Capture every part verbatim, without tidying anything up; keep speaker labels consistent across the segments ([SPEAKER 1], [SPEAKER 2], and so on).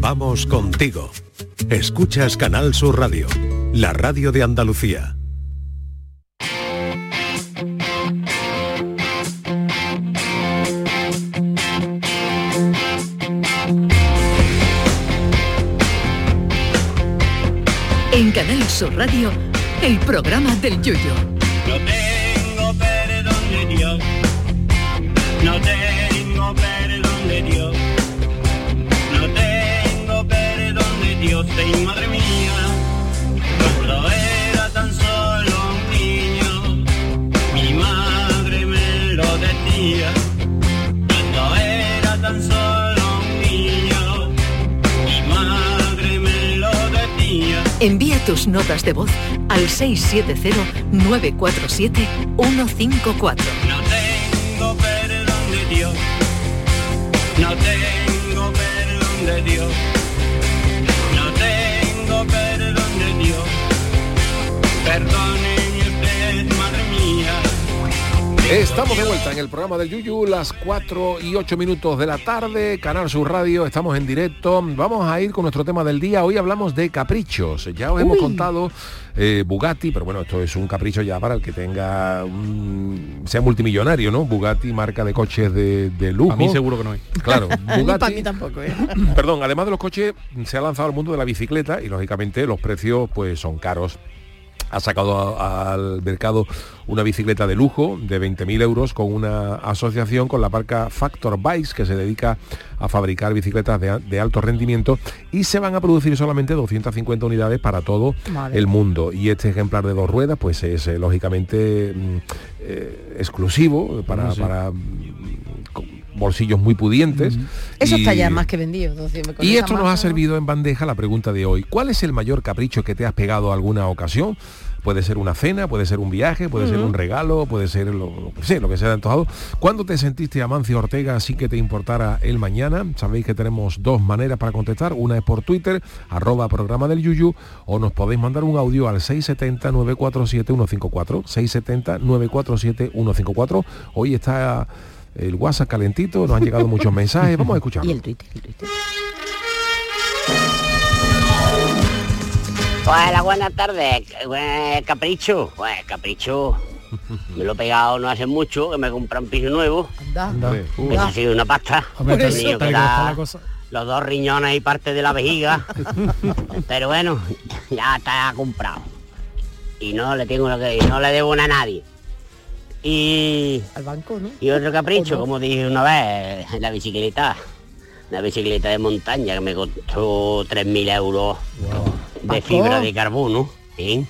[SPEAKER 1] Vamos contigo. Escuchas Canal Sur Radio, la radio de Andalucía.
[SPEAKER 2] En Canal Sur Radio, el programa del Yuyu.
[SPEAKER 3] No tengo perdón de Dios, no tengo perdón de Dios, no tengo perdón de Dios, y madre mía, cuando era tan solo un niño, mi madre me lo decía, cuando era tan solo un niño, mi madre me lo decía.
[SPEAKER 2] Envía tus notas de voz al seis siete cero, nueve cuatro siete, uno cinco cuatro.
[SPEAKER 3] No tengo perdón de Dios, no tengo perdón de Dios, no tengo perdón de Dios, perdóneme usted, madre mía.
[SPEAKER 4] Estamos de vuelta en el programa del Yuyu, las cuatro y ocho minutos de la tarde, Canal Sur Radio, estamos en directo. Vamos a ir con nuestro tema del día. Hoy hablamos de caprichos. Ya os Uy. hemos contado eh, Bugatti, pero bueno, esto es un capricho ya para el que tenga un, sea multimillonario, ¿no? Bugatti, marca de coches de, de lujo.
[SPEAKER 5] A mí seguro que no hay.
[SPEAKER 4] Claro, Bugatti.
[SPEAKER 6] Para mí tampoco, ¿eh?
[SPEAKER 4] Perdón, además de los coches, se ha lanzado al mundo de la bicicleta y lógicamente los precios pues son caros. Ha sacado a, al mercado una bicicleta de lujo de veinte mil euros con una asociación con la marca Factor Bikes, que se dedica a fabricar bicicletas de, de alto rendimiento, y se van a producir solamente doscientas cincuenta unidades para todo Madre. el mundo. Y este ejemplar de dos ruedas pues es eh, lógicamente eh, exclusivo para... Sí. para bolsillos muy pudientes.
[SPEAKER 6] Eso
[SPEAKER 4] y,
[SPEAKER 6] está ya más que vendido.
[SPEAKER 4] Y esto nos ha servido en bandeja la pregunta de hoy. ¿Cuál es el mayor capricho que te has pegado a alguna ocasión? Puede ser una cena, puede ser un viaje, puede uh-huh. ser un regalo, puede ser lo, lo que sea, lo que sea de antojado. ¿Cuándo te sentiste Amancio Ortega sin que te importara el mañana? Sabéis que tenemos dos maneras para contestar. Una es por Twitter, arroba programa del Yuyu, o nos podéis mandar un audio al seis siete cero, nueve cuatro siete, uno cinco cuatro. seis siete cero, nueve cuatro siete, uno cinco cuatro. Hoy está el WhatsApp calentito, nos han llegado muchos mensajes, vamos a escucharlo.
[SPEAKER 6] Y el Twitter, el Twitter.
[SPEAKER 7] Hola, buenas tardes, capricho, pues capricho, me lo he pegado no hace mucho, que me compré un piso nuevo,
[SPEAKER 6] anda, anda.
[SPEAKER 7] Eso ha sido una pasta,
[SPEAKER 6] Hombre,
[SPEAKER 7] el niño que da los dos riñones y parte de la vejiga, pero bueno, ya está comprado, y no le tengo lo que, no le debo a nadie. Y,
[SPEAKER 6] al banco, ¿no?
[SPEAKER 7] Y otro capricho, no? Como dije una vez, la bicicleta, una bicicleta de montaña que me costó tres mil euros wow. de fibra de carbono, ¿eh?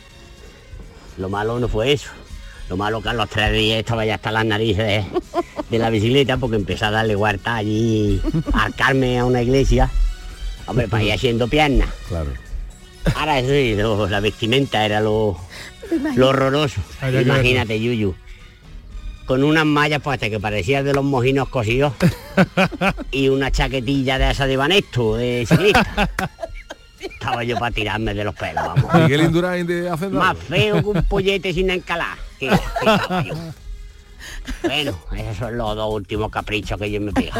[SPEAKER 7] Lo malo no fue eso, lo malo que a los tres días estaba ya hasta las narices de, de la bicicleta porque empecé a darle huerta allí a Carmen a una iglesia, hombre, para ir haciendo piernas.
[SPEAKER 4] Claro.
[SPEAKER 7] Ahora eso sí, lo, la vestimenta era lo, lo horroroso. Imagínate, Yuyu, con unas mallas puestas que parecían de los mojinos cosidos y una chaquetilla de esa de Banesto, de ciclista. Estaba yo para tirarme de los pelos, vamos.
[SPEAKER 4] Miguel Indurain de Hacendado.
[SPEAKER 7] Más feo que un pollete sin encalar. Que, que estaba yo. Bueno, esos son los dos últimos caprichos que yo me pego.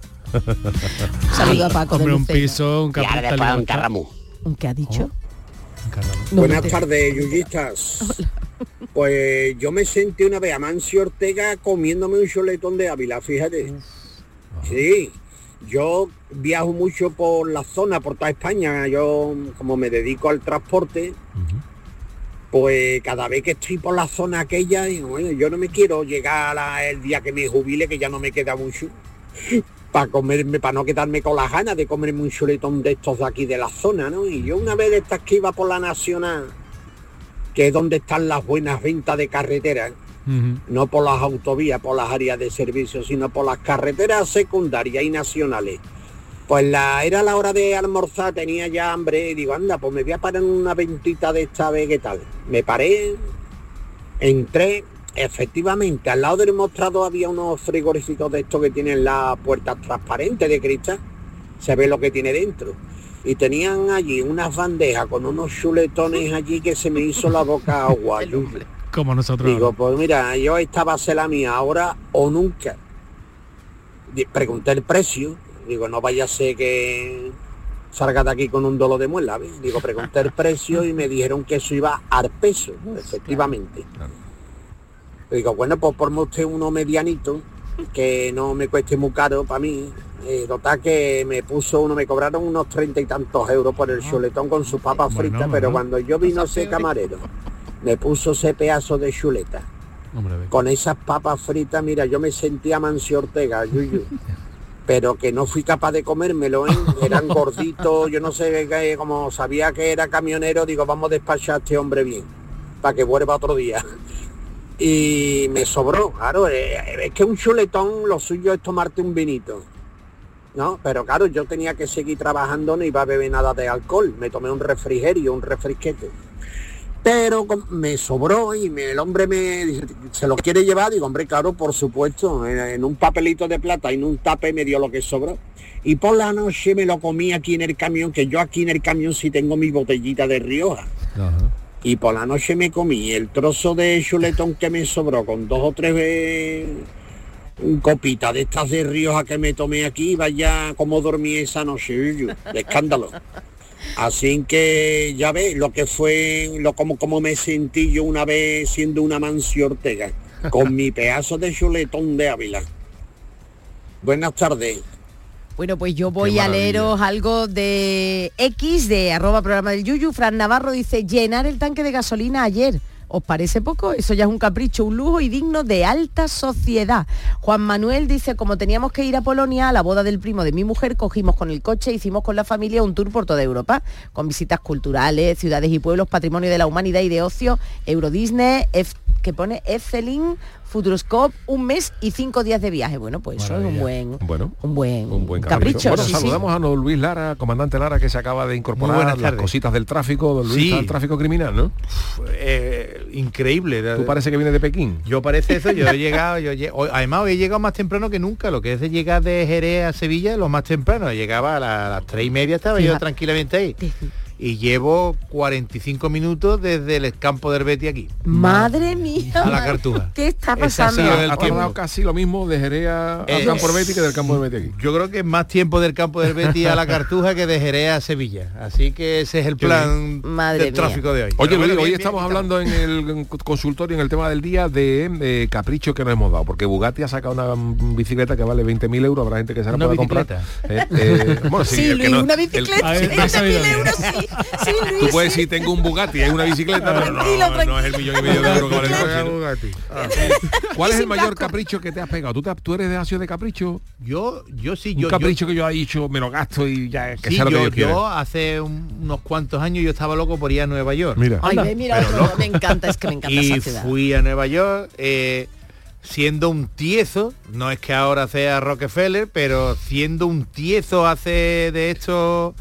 [SPEAKER 6] Saluda a Paco.
[SPEAKER 5] Hombre, un piso, un
[SPEAKER 7] capricho. Y ahora después un carramú.
[SPEAKER 6] ¿Qué ha dicho?
[SPEAKER 8] Oh, buenas tardes, yuyistas. Hola. Pues yo me sentí una vez a Amancio Ortega comiéndome un chuletón de Ávila, fíjate. Sí, yo viajo mucho por la zona, por toda España. Yo, como me dedico al transporte, uh-huh. pues cada vez que estoy por la zona aquella, digo, bueno, yo no me quiero llegar a el día que me jubile, que ya no me queda mucho, para comerme, para no quedarme con las ganas de comerme un chuletón de estos de aquí de la zona, ¿no? Y yo una vez de estas que iba por la Nacional, que es donde están las buenas ventas de carretera, uh-huh. no por las autovías, por las áreas de servicio, sino por las carreteras secundarias y nacionales. Pues la, era la hora de almorzar, tenía ya hambre, y digo, anda, pues me voy a parar en una ventita de esta vez, ¿qué tal? Me paré, entré, efectivamente, al lado del mostrador había unos frigoricitos de estos que tienen las puertas transparentes de cristal, se ve lo que tiene dentro. Y tenían allí unas bandejas con unos chuletones allí que se me hizo la boca agua.
[SPEAKER 5] Como nosotros.
[SPEAKER 8] Digo, pues mira, yo esta va a ser la mía, ahora o nunca. Pregunté el precio, digo, no vaya a ser que salga de aquí con un dolo de muela, ¿ves? Digo, pregunté el precio y me dijeron que eso iba al peso, efectivamente. Digo, bueno, pues ponme usted uno medianito, que no me cueste muy caro para mí. Eh, total que me puso uno, me cobraron unos treinta y tantos euros por el chuletón con sus papas fritas, bueno, pero bueno, cuando yo vino ese camarero, me puso ese pedazo de chuleta. Hombre, con esas papas fritas, mira, yo me sentía Mancio Ortega, yuyu, pero que no fui capaz de comérmelo, ¿eh? Eran gorditos, yo no sé, qué, como sabía que era camionero, digo, vamos a despachar a este hombre bien, para que vuelva otro día. Y me sobró, claro, eh, es que un chuletón lo suyo es tomarte un vinito, ¿no? Pero claro, yo tenía que seguir trabajando, no iba a beber nada de alcohol, me tomé un refrigerio, un refresquete. Pero me sobró y me, el hombre me dice, ¿se lo quiere llevar? Digo, hombre, claro, por supuesto, en, en un papelito de plata, en un tape me dio lo que sobró. Y por la noche me lo comí aquí en el camión, que yo aquí en el camión sí tengo mi botellita de Rioja. Ajá. Y por la noche me comí el trozo de chuletón que me sobró con dos o tres eh, copitas de estas de Rioja que me tomé aquí, vaya como dormí esa noche, de escándalo. Así que ya ves lo que fue, lo como, como me sentí yo una vez siendo una Mancio Ortega, con mi pedazo de chuletón de Ávila. Buenas tardes.
[SPEAKER 6] Bueno, pues yo voy a leeros algo de X, de arroba programa del Yuyu. Fran Navarro dice, llenar el tanque de gasolina ayer. ¿Os parece poco? Eso ya es un capricho, un lujo y digno de alta sociedad. Juan Manuel dice, como teníamos que ir a Polonia a la boda del primo de mi mujer, cogimos con el coche e hicimos con la familia un tour por toda Europa, con visitas culturales, ciudades y pueblos, patrimonio de la humanidad y de ocio, Euro Disney, F, que pone Efteling, Futuroscope, un mes y cinco días de viaje. Bueno, pues eso es un buen,
[SPEAKER 4] bueno,
[SPEAKER 6] un buen,
[SPEAKER 4] un buen capricho.
[SPEAKER 6] capricho.
[SPEAKER 4] Bueno,
[SPEAKER 6] sí,
[SPEAKER 4] saludamos
[SPEAKER 6] sí.
[SPEAKER 4] a don Luis Lara, comandante Lara, que se acaba de incorporar las cositas del tráfico, don Luis,
[SPEAKER 9] sí.
[SPEAKER 4] al tráfico criminal, ¿no?
[SPEAKER 9] Eh, increíble.
[SPEAKER 4] Tú parece que viene de Pekín.
[SPEAKER 9] Yo parece eso, yo he llegado, yo he, además hoy he llegado más temprano que nunca, lo que es de llegar de Jerez a Sevilla, lo más temprano, llegaba a, la, a las tres y media, estaba Fija. yo tranquilamente ahí. Y llevo cuarenta y cinco minutos desde el campo del Betis aquí.
[SPEAKER 6] Madre mía.
[SPEAKER 9] A la Cartuja.
[SPEAKER 6] ¿Qué está pasando?
[SPEAKER 4] Ha tardado casi lo mismo de Jerez al eh, campo del Betis que del campo del Betis aquí.
[SPEAKER 9] Yo creo que es más tiempo del campo del Betis a la Cartuja que de Jerez a Sevilla. Así que ese es el plan
[SPEAKER 6] Madre
[SPEAKER 9] del
[SPEAKER 6] mía.
[SPEAKER 9] tráfico de hoy.
[SPEAKER 4] Oye,
[SPEAKER 9] bueno,
[SPEAKER 4] hoy
[SPEAKER 9] bien,
[SPEAKER 4] estamos
[SPEAKER 9] bien,
[SPEAKER 4] hablando en el consultorio, en el tema del día, de eh, capricho que nos hemos dado. Porque Bugatti ha sacado una bicicleta que vale veinte mil euros. Habrá gente que se la pueda comprar.
[SPEAKER 9] Eh,
[SPEAKER 4] eh, bueno, sí,
[SPEAKER 6] sí Luis,
[SPEAKER 4] no,
[SPEAKER 6] una bicicleta,
[SPEAKER 4] el,
[SPEAKER 6] veinte mil euros, sí. Sí, Luis.
[SPEAKER 4] Tú puedes decir, tengo un Bugatti, es una bicicleta, pero no, no, no es el millón y medio de euros que vale el coche, ¿no? Bugatti. Ah. ¿Cuál es el mayor capricho que te has pegado? ¿Tú, te, tú eres de Acio de capricho?
[SPEAKER 9] Yo, yo sí.
[SPEAKER 4] Un
[SPEAKER 9] yo,
[SPEAKER 4] capricho
[SPEAKER 9] yo,
[SPEAKER 4] que yo he dicho, me lo gasto y ya, que
[SPEAKER 9] sí,
[SPEAKER 4] sea lo
[SPEAKER 9] yo,
[SPEAKER 4] que yo quiera.
[SPEAKER 9] Yo hace un, unos cuantos años yo estaba loco por ir a Nueva York.
[SPEAKER 4] Mira.
[SPEAKER 6] Ay, ve, mira, otro, me encanta, es que me encanta
[SPEAKER 9] y
[SPEAKER 6] esa ciudad.
[SPEAKER 9] Fui a Nueva York, eh, siendo un tiezo, no es que ahora sea Rockefeller, pero siendo un tiezo hace de estos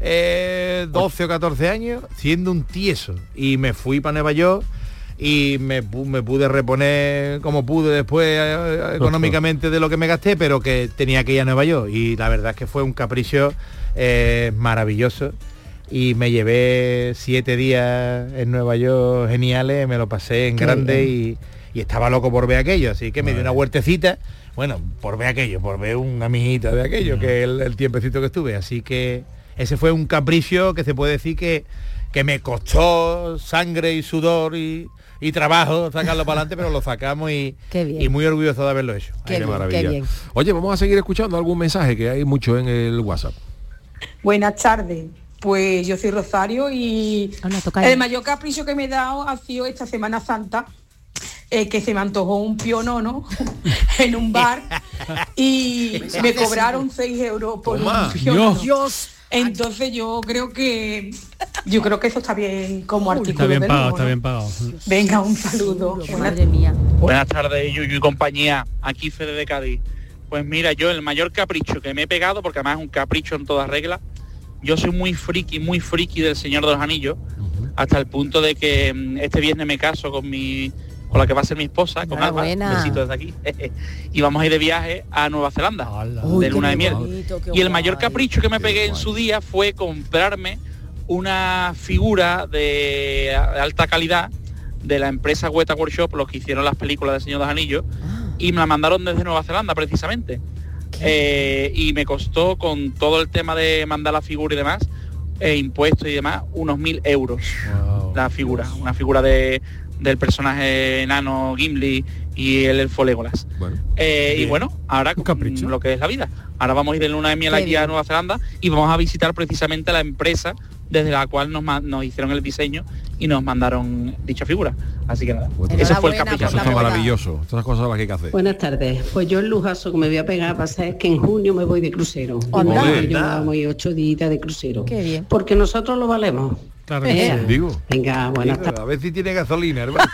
[SPEAKER 9] eh, doce o catorce años, siendo un tieso. Y me fui para Nueva York y me, me pude reponer como pude después eh, económicamente de lo que me gasté, pero que tenía que ir a Nueva York. Y la verdad es que fue un capricho eh, maravilloso. Y me llevé siete días en Nueva York geniales, me lo pasé en Qué grande y, y estaba loco por ver aquello, así que vale. me di una huertecita, bueno, por ver aquello, por ver una mijita de aquello, que el, el tiempecito que estuve, así que ese fue un capricho que se puede decir que, que me costó sangre y sudor y, y trabajo sacarlo para adelante, pero lo sacamos y, y muy orgulloso de haberlo hecho.
[SPEAKER 6] Qué,
[SPEAKER 4] Ay,
[SPEAKER 6] bien,
[SPEAKER 4] qué maravilla.
[SPEAKER 6] Qué bien.
[SPEAKER 4] Oye, vamos a seguir escuchando algún mensaje que hay mucho en el WhatsApp.
[SPEAKER 10] Buenas tardes. Pues yo soy Rosario y
[SPEAKER 6] Hola,
[SPEAKER 10] el mayor capricho que me he dado ha sido esta Semana Santa, eh, que se me antojó un pionono en un bar y me cobraron seis euros por
[SPEAKER 9] Toma.
[SPEAKER 10] un pionono.
[SPEAKER 6] Dios.
[SPEAKER 10] Entonces yo creo que yo creo que eso está bien como artículo.
[SPEAKER 5] Está bien
[SPEAKER 10] de
[SPEAKER 5] pagado,
[SPEAKER 10] lujo,
[SPEAKER 5] está
[SPEAKER 10] ¿no?
[SPEAKER 5] bien pagado.
[SPEAKER 10] Venga, un saludo.
[SPEAKER 6] Madre mía.
[SPEAKER 11] Buenas tardes, Yuyu y compañía. Aquí Fede de Cádiz. Pues mira, yo el mayor capricho que me he pegado, porque además es un capricho en toda regla, yo soy muy friki, muy friki del Señor de los Anillos, uh-huh. hasta el punto de que este viernes me caso con mi con la que va a ser mi esposa, con Alba, un besito desde aquí, y vamos a ir de viaje a Nueva Zelanda,
[SPEAKER 6] Uy,
[SPEAKER 11] de luna de miel.
[SPEAKER 6] Bonito,
[SPEAKER 11] y el mayor
[SPEAKER 6] guay.
[SPEAKER 11] capricho que me
[SPEAKER 4] Qué
[SPEAKER 11] pegué
[SPEAKER 4] guay.
[SPEAKER 11] en su día fue comprarme una figura de alta calidad de la empresa Weta Workshop, los que hicieron las películas del Señor de los Anillos, ah. y me la mandaron desde Nueva Zelanda precisamente. Eh, y me costó, con todo el tema de mandar la figura y demás, eh, impuestos y demás, unos mil euros. Wow. La figura, una figura de, del personaje enano Gimli y el elfo Legolas. Bueno, eh, y bueno, ahora lo que es la vida. Ahora vamos a ir de luna de miel aquí a Nueva Zelanda y vamos a visitar precisamente la empresa desde la cual nos, nos hicieron el diseño y nos mandaron dicha figura. Así que nada, bueno, ese fue el capricho.
[SPEAKER 4] Eso está maravilloso. Estas son cosas las que hay que hacer.
[SPEAKER 12] Buenas tardes. Pues yo el lujazo que me voy a pegar a pasar es que en junio me voy de crucero. Y yo voy ocho días de crucero. Qué bien. Porque nosotros lo valemos.
[SPEAKER 4] Claro que sí. Digo.
[SPEAKER 12] Venga, buenas tardes.
[SPEAKER 9] A ver si tiene gasolina, hermano.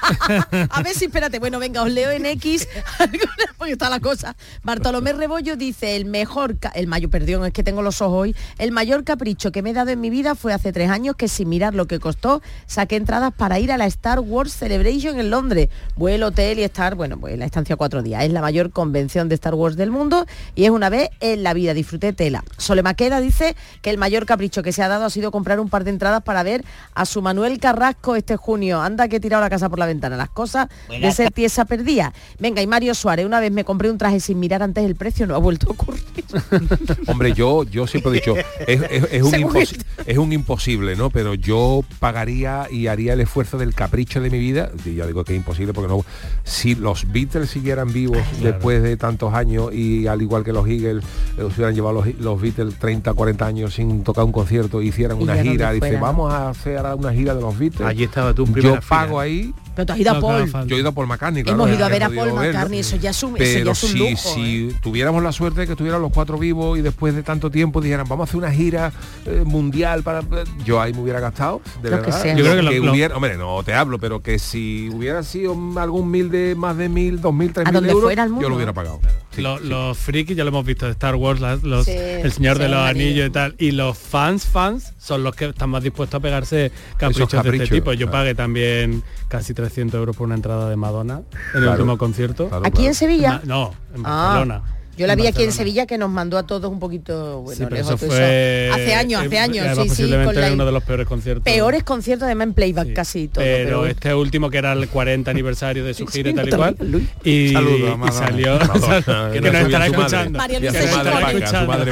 [SPEAKER 6] A ver si, espérate, bueno, venga, os leo en X, porque está la cosa. Bartolomé Rebollo dice, el mejor, el mayor, perdón, es que tengo los ojos hoy, el mayor capricho que me he dado en mi vida fue hace tres años que sin mirar lo que costó, saqué entradas para ir a la Star Wars Celebration en Londres. Vuelo, hotel y estar, bueno, pues la estancia cuatro días. Es la mayor convención de Star Wars del mundo y es una vez en la vida, disfruté tela. Sole Maqueda dice que el mayor capricho que se ha dado ha sido comprar un par de entradas para ver a su Manuel Carrasco este junio. Anda que he tirado la casa por la ventana. Las cosas de ser pieza perdida. Venga, y Mario Suárez, una vez me compré un traje sin mirar antes el precio, no ha vuelto a ocurrir.
[SPEAKER 4] Hombre, yo yo siempre he dicho, es, es, es, un imposi- es un imposible, ¿no? Pero yo pagaría y haría el esfuerzo del capricho de mi vida. Y ya digo que es imposible porque no. Si los Beatles siguieran vivos claro. después de tantos años y al igual que los Eagles, eh, se hubieran llevado los, los Beatles treinta, cuarenta años sin tocar un concierto, hicieran una gira, dice, vamos a hacer una gira de los Beatles.
[SPEAKER 9] Allí estaba tú en
[SPEAKER 4] Yo pago ahí.
[SPEAKER 6] Pero tú has ido a Paul.
[SPEAKER 4] Yo he ido a Paul McCartney, claro.
[SPEAKER 6] Hemos ido a ver a Paul McCartney, eso ya es un, eso ya es un lujo.
[SPEAKER 4] Pero si
[SPEAKER 6] ¿eh?
[SPEAKER 4] tuviéramos la suerte de que estuvieran los cuatro vivos y después de tanto tiempo dijeran, vamos a hacer una gira eh, mundial para... Yo ahí me hubiera gastado, de
[SPEAKER 6] lo
[SPEAKER 4] verdad.
[SPEAKER 6] Que
[SPEAKER 4] Yo
[SPEAKER 6] creo
[SPEAKER 4] que,
[SPEAKER 6] que
[SPEAKER 4] que
[SPEAKER 6] lo,
[SPEAKER 4] hubiera... Hombre, no te hablo, pero que si hubiera sido algún mil de más de mil, dos mil, tres mil euros, yo lo hubiera pagado.
[SPEAKER 5] Sí, los, sí. los frikis ya lo hemos visto de Star Wars, las, los, sí, el Señor sí, de los Anillos y tal, y los fans fans son los que están más dispuestos a pegarse caprichos, caprichos de este tipo. Yo claro. pagué también casi trescientos euros por una entrada de Madonna en el claro, último concierto.
[SPEAKER 6] Claro, ¿Aquí claro. en Sevilla?
[SPEAKER 5] No, en Barcelona.
[SPEAKER 6] Ah. Yo la vi aquí en Sevilla que nos mandó a todos un poquito, bueno,
[SPEAKER 5] sí, pero
[SPEAKER 6] lejos
[SPEAKER 5] eso fue
[SPEAKER 6] eso. Hace años, hace años,
[SPEAKER 5] eh,
[SPEAKER 6] sí, sí,
[SPEAKER 5] posiblemente
[SPEAKER 6] con la...
[SPEAKER 5] uno de los peores conciertos.
[SPEAKER 6] Peores conciertos además en playback sí. casi todo.
[SPEAKER 5] Pero,
[SPEAKER 6] pero
[SPEAKER 5] este último que era el cuarenta aniversario de su gira sí, tal y cual. Y,
[SPEAKER 9] Saludo,
[SPEAKER 5] y salió
[SPEAKER 9] Madonna,
[SPEAKER 5] que nos estará escuchando.
[SPEAKER 6] María Luisa
[SPEAKER 4] su madre Paca, su madre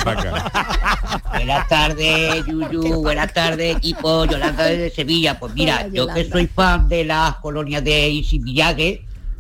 [SPEAKER 4] Paca.
[SPEAKER 7] Buenas tardes, Yuyu, buenas tardes, equipo, Yolanda desde Sevilla. Pues mira, Hola, yo que soy fan de las colonias de Issey Miyake,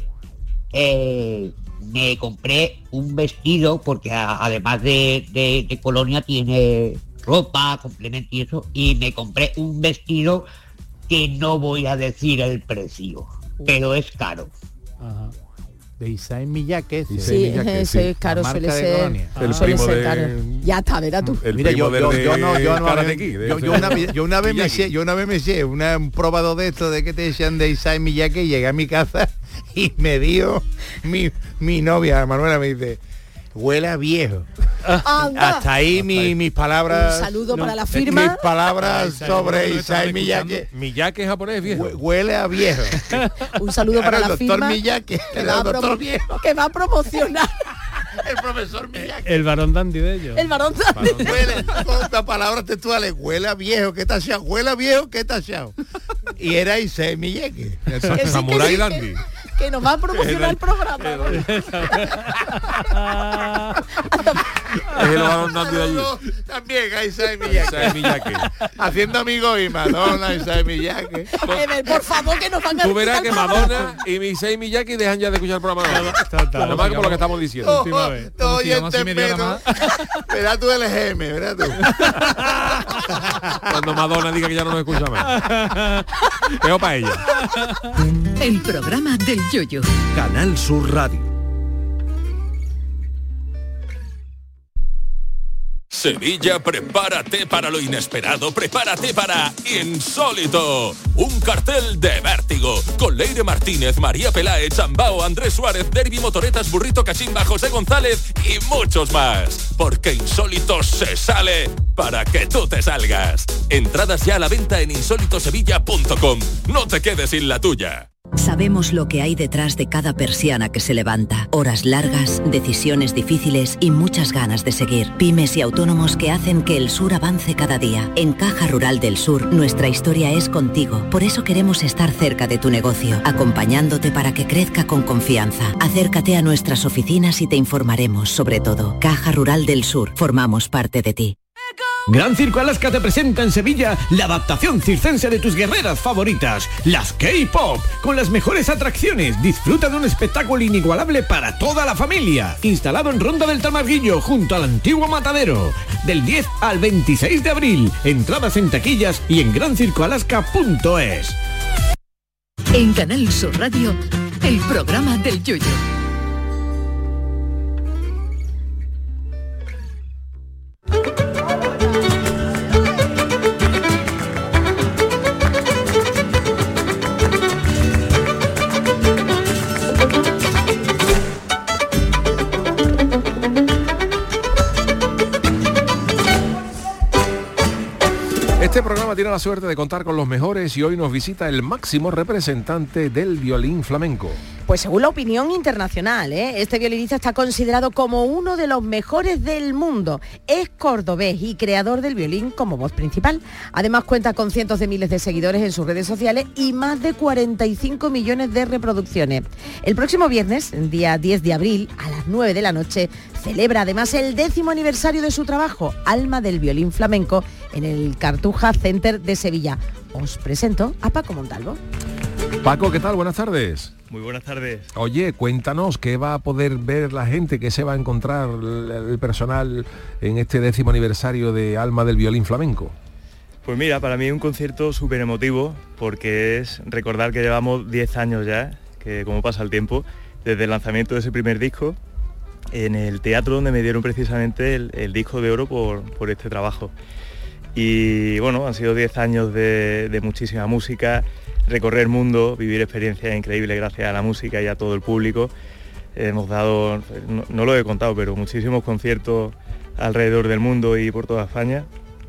[SPEAKER 7] eh me compré un vestido porque a, además de, de, de colonia tiene ropa, complemento y eso, y me compré un vestido que no voy a decir el precio, pero es caro.
[SPEAKER 9] Ajá. De Issey Miyake.
[SPEAKER 6] Sí, sí, ese sí. es caro, suele ser,
[SPEAKER 4] el
[SPEAKER 6] suele
[SPEAKER 4] primo
[SPEAKER 6] ser
[SPEAKER 4] de...
[SPEAKER 6] caro. Ya está, verás tú.
[SPEAKER 4] El
[SPEAKER 9] Mira,
[SPEAKER 4] primo
[SPEAKER 9] yo, yo, yo no, yo no,
[SPEAKER 4] aquí,
[SPEAKER 9] yo, yo, una, yo una vez me sé, yo una vez me sé, una, un probado de esto de que te decían de Issey Miyake, y llegué a mi casa y me dio mi, mi novia, Manuela, me dice, huele a viejo.
[SPEAKER 6] Anda.
[SPEAKER 9] Hasta ahí,
[SPEAKER 4] Hasta
[SPEAKER 9] mi,
[SPEAKER 4] ahí.
[SPEAKER 9] mis palabras.
[SPEAKER 6] Un saludo
[SPEAKER 9] no,
[SPEAKER 6] para la firma.
[SPEAKER 9] Mis palabras sobre Issey
[SPEAKER 4] Miyake. Miyake japonés viejo.
[SPEAKER 9] Huele a viejo.
[SPEAKER 6] Un saludo para la firma.
[SPEAKER 9] El doctor Miyake, el doctor viejo.
[SPEAKER 6] Que va a promocionar.
[SPEAKER 9] El profesor Miyake.
[SPEAKER 5] El varón dandy de ellos.
[SPEAKER 6] El varón dandy.
[SPEAKER 9] Huele, con palabras textuales, huele a viejo, ¿qué tachado? Huele a viejo, ¿qué tachado? Y era Issey Miyake.
[SPEAKER 4] El Samurai sí, Dandy.
[SPEAKER 6] Que, que nos va a promocionar el programa.
[SPEAKER 4] Es el varón dandy de allí.
[SPEAKER 9] También Issey Miyake. Haciendo amigos y Madonna, Issey Miyake.
[SPEAKER 6] Por favor, que nos van a...
[SPEAKER 4] Tú verás que Madonna y Issey Miyake dejan ya de escuchar el programa. Nada más como lo que estamos diciendo.
[SPEAKER 9] No, no, oyente menos. Verá tú el G M, verá tú.
[SPEAKER 4] Cuando Madonna diga que ya no nos escucha más. Veo para ella.
[SPEAKER 2] El programa del Yoyo.
[SPEAKER 1] Canal Sur Radio.
[SPEAKER 13] Sevilla, prepárate para lo inesperado, prepárate para Insólito, un cartel de vértigo, con Leire Martínez, María Peláez, Chambao, Andrés Suárez, Derby Motoretas, Burrito Cachimba, José González y muchos más, porque Insólito se sale para que tú te salgas. Entradas ya a la venta en insólito sevilla punto com. No te quedes sin la tuya.
[SPEAKER 14] Sabemos lo que hay detrás de cada persiana que se levanta. Horas largas, decisiones difíciles y muchas ganas de seguir. Pymes y autónomos que hacen que el sur avance cada día. En Caja Rural del Sur, nuestra historia es contigo. Por eso queremos estar cerca de tu negocio, acompañándote para que crezca con confianza. Acércate a nuestras oficinas y te informaremos sobre todo. Caja Rural del Sur, formamos parte de ti.
[SPEAKER 15] Gran Circo Alaska te presenta en Sevilla la adaptación circense de tus guerreras favoritas, las K-Pop, con las mejores atracciones. Disfruta de un espectáculo inigualable para toda la familia, instalado en Ronda del Tamarguillo, junto al antiguo matadero. Del diez al veintiséis de abril, entradas en taquillas y en gran circo alaska punto es.
[SPEAKER 2] En Canal Sur Radio, el programa del Yuyu.
[SPEAKER 4] Este programa tiene la suerte de contar con los mejores y hoy nos visita el máximo representante del violín flamenco.
[SPEAKER 6] Pues según la opinión internacional, ¿eh? este violinista está considerado como uno de los mejores del mundo. Es cordobés y creador del violín como voz principal. Además cuenta con cientos de miles de seguidores en sus redes sociales y más de cuarenta y cinco millones de reproducciones. El próximo viernes, día diez de abril, a las nueve de la noche, celebra además el décimo aniversario de su trabajo, Alma del Violín Flamenco, en el Cartuja Center de Sevilla. Os presento a Paco Montalvo.
[SPEAKER 4] Paco, ¿qué tal? Buenas tardes.
[SPEAKER 16] Muy buenas tardes.
[SPEAKER 4] Oye, cuéntanos, ¿qué va a poder ver la gente? ¿Qué se va a encontrar el personal en este décimo aniversario de Alma del Violín Flamenco?
[SPEAKER 16] Pues mira, para mí es un concierto súper emotivo, porque es recordar que llevamos diez años ya, que como pasa el tiempo, desde el lanzamiento de ese primer disco, en el teatro donde me dieron precisamente el, el disco de oro por, por este trabajo. Y bueno, han sido diez años de, de muchísima música, recorrer el mundo, vivir experiencias increíbles gracias a la música y a todo el público. Hemos dado, no, no lo he contado, pero muchísimos conciertos alrededor del mundo y por toda España.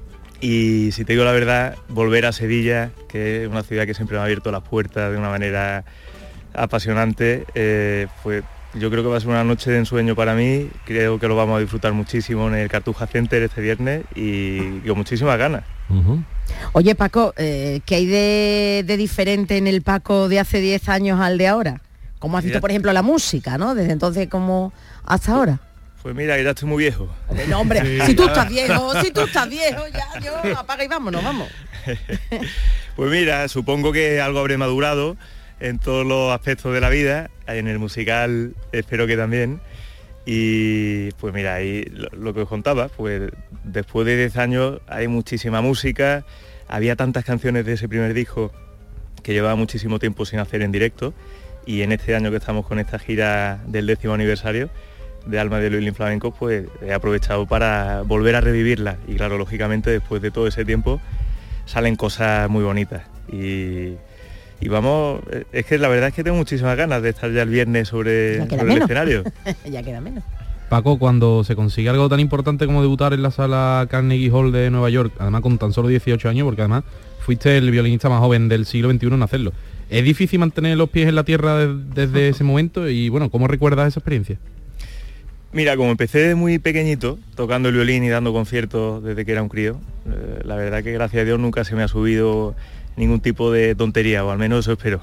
[SPEAKER 16] Y si te digo la verdad, volver a Sevilla, que es una ciudad que siempre me ha abierto las puertas de una manera apasionante, eh, pues yo creo que va a ser una noche de ensueño para mí. Creo que lo vamos a disfrutar muchísimo en el Cartuja Center este viernes y, y con muchísimas ganas.
[SPEAKER 6] Uh-huh. Oye, Paco, eh, ¿qué hay de, de diferente en el Paco de hace diez años al de ahora? ¿Cómo has visto, por ejemplo, la música, ¿no? Desde entonces como hasta ahora.
[SPEAKER 16] Pues mira, que ya estoy muy viejo.
[SPEAKER 6] No, hombre, sí, si tú estás viejo, si tú estás viejo, ya yo apaga y vámonos, vamos.
[SPEAKER 16] Pues mira, supongo que algo habré madurado en todos los aspectos de la vida, en el musical espero que también. Y pues mira, ahí lo, lo que os contaba, pues después de diez años hay muchísima música, había tantas canciones de ese primer disco que llevaba muchísimo tiempo sin hacer en directo, y en este año que estamos con esta gira del décimo aniversario de Alma del Violín Flamenco, pues he aprovechado para volver a revivirla, y claro, lógicamente después de todo ese tiempo salen cosas muy bonitas. Y, y vamos, es que la verdad es que tengo muchísimas ganas de estar ya el viernes sobre, sobre el escenario.
[SPEAKER 6] Ya queda menos.
[SPEAKER 17] Paco, cuando se consigue algo tan importante como debutar en la sala Carnegie Hall de Nueva York, además con tan solo dieciocho años, porque además fuiste el violinista más joven del siglo veintiuno en hacerlo, ¿es difícil mantener los pies en la tierra de, desde ese momento? Y bueno, ¿cómo recuerdas esa experiencia?
[SPEAKER 16] Mira, como empecé muy pequeñito, tocando el violín y dando conciertos desde que era un crío, eh, la verdad que gracias a Dios nunca se me ha subido ningún tipo de tontería, o al menos eso espero.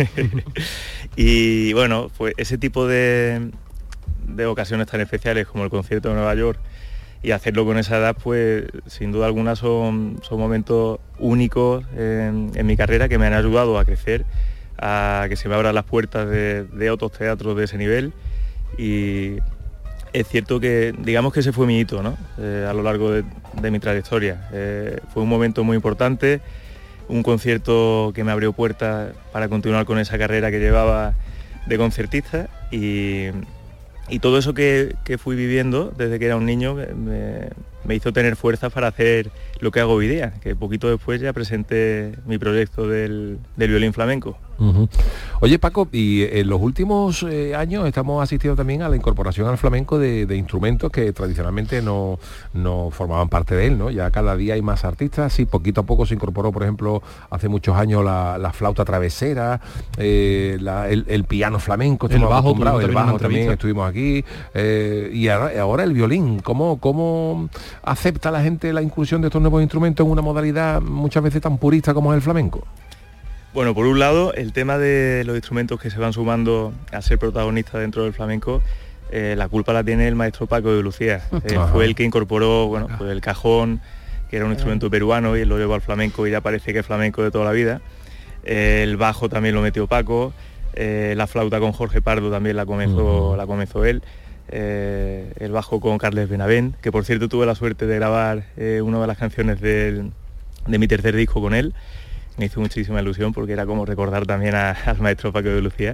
[SPEAKER 16] Y bueno, pues ese tipo de, de ocasiones tan especiales como el concierto de Nueva York, y hacerlo con esa edad, pues sin duda alguna son, son momentos únicos en, en mi carrera, que me han ayudado a crecer, a que se me abran las puertas de, de otros teatros de ese nivel. Y es cierto que, digamos que ese fue mi hito, ¿no? Eh, a lo largo de, de mi trayectoria. Eh, fue un momento muy importante, un concierto que me abrió puertas para continuar con esa carrera que llevaba de concertista, y, y todo eso que, que fui viviendo desde que era un niño me, me hizo tener fuerzas para hacer lo que hago hoy día, que poquito después ya presenté mi proyecto del, del violín flamenco.
[SPEAKER 4] Uh-huh. Oye, Paco, y en los últimos eh, años estamos asistiendo también a la incorporación al flamenco de, de instrumentos que tradicionalmente no, no formaban parte de él, ¿no? Ya cada día hay más artistas, sí, poquito a poco se incorporó, por ejemplo, hace muchos años la, la flauta travesera, eh, la, el, el piano flamenco,
[SPEAKER 17] el bajo,
[SPEAKER 4] el bajo también estuvimos aquí, eh, y ahora, ahora el violín. ¿Cómo, ¿Cómo acepta la gente la inclusión de estos nuevos instrumentos en una modalidad muchas veces tan purista como es el flamenco?
[SPEAKER 16] Bueno, por un lado, el tema de los instrumentos que se van sumando a ser protagonistas dentro del flamenco, eh, la culpa la tiene el maestro Paco de Lucía. Eh, fue el que incorporó, bueno, pues el cajón, que era un instrumento peruano, y él lo llevó al flamenco y ya parece que es flamenco de toda la vida. Eh, el bajo también lo metió Paco, eh, la flauta con Jorge Pardo también la comenzó, uh-huh. la comenzó él. Eh, el bajo con Carles Benavent, que por cierto tuve la suerte de grabar eh, una de las canciones del, de mi tercer disco con él. Me hizo muchísima ilusión porque era como recordar también a, al maestro Paco de Lucía.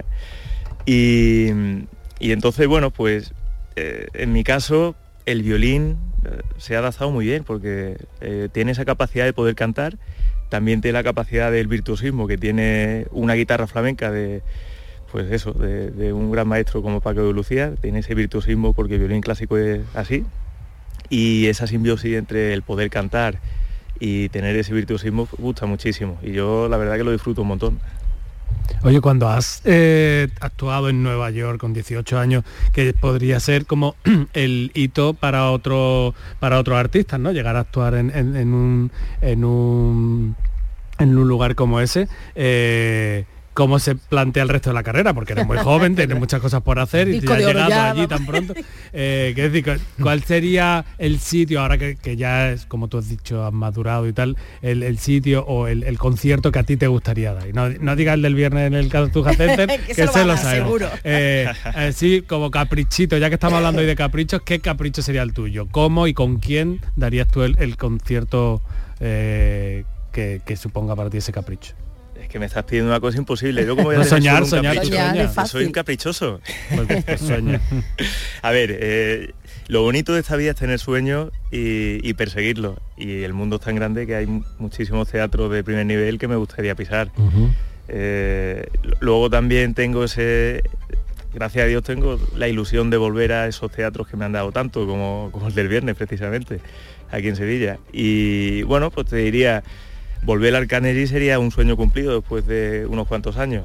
[SPEAKER 16] Y, y entonces, bueno, pues eh, en mi caso el violín eh, se ha adaptado muy bien porque eh, tiene esa capacidad de poder cantar, también tiene la capacidad del virtuosismo que tiene una guitarra flamenca de, pues eso, de, de un gran maestro como Paco de Lucía, tiene ese virtuosismo porque el violín clásico es así, y esa simbiosis entre el poder cantar y tener ese virtuosismo gusta muchísimo, y yo la verdad que lo disfruto un montón.
[SPEAKER 5] Oye, cuando has eh, actuado en Nueva York con dieciocho años, que podría ser como el hito para otro para otros artistas, ¿no? Llegar a actuar en, en, en un en un en un lugar como ese, eh, ¿cómo se plantea el resto de la carrera? Porque eres muy joven, tienes muchas cosas por hacer y te has llegado ya, allí tan pronto. Eh, ¿qué es decir, ¿cuál sería el sitio, ahora que, que ya es, como tú has dicho, has madurado y tal, el, el sitio o el, el concierto que a ti te gustaría dar? Y no, no digas el del viernes en el Cartuja Center, que, que se lo sabemos. Eh, eh, sí, como caprichito, ya que estamos hablando hoy de caprichos, ¿qué capricho sería el tuyo? ¿Cómo y con quién darías tú el, el concierto eh, que, que suponga para ti ese capricho?
[SPEAKER 16] Es que me estás pidiendo una cosa imposible. Yo como voy a
[SPEAKER 5] no, soñar,
[SPEAKER 16] un
[SPEAKER 5] soñar,
[SPEAKER 16] soñar,
[SPEAKER 5] soñar.
[SPEAKER 16] Soy un caprichoso.
[SPEAKER 5] Pues, pues sueña.
[SPEAKER 16] A ver, eh, lo bonito de esta vida es tener sueños y, y perseguirlos. Y el mundo es tan grande que hay muchísimos teatros de primer nivel que me gustaría pisar. Uh-huh. eh, luego también tengo ese... Gracias a Dios tengo la ilusión de volver a esos teatros que me han dado tanto, como, como el del viernes precisamente, aquí en Sevilla. Y bueno, pues te diría... Volver al Carnegie sería un sueño cumplido después de unos cuantos años.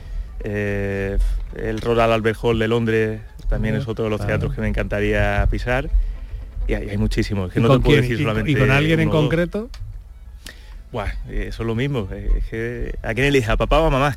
[SPEAKER 16] Eh, el Royal Albert Hall de Londres también es otro de los teatros que me encantaría pisar. Y hay, hay muchísimos, que no te puedo decir solamente.
[SPEAKER 5] ¿Y con alguien en concreto?
[SPEAKER 16] Buah, eso es lo mismo. Es que, ¿a quién elija? ¿A papá o a mamá?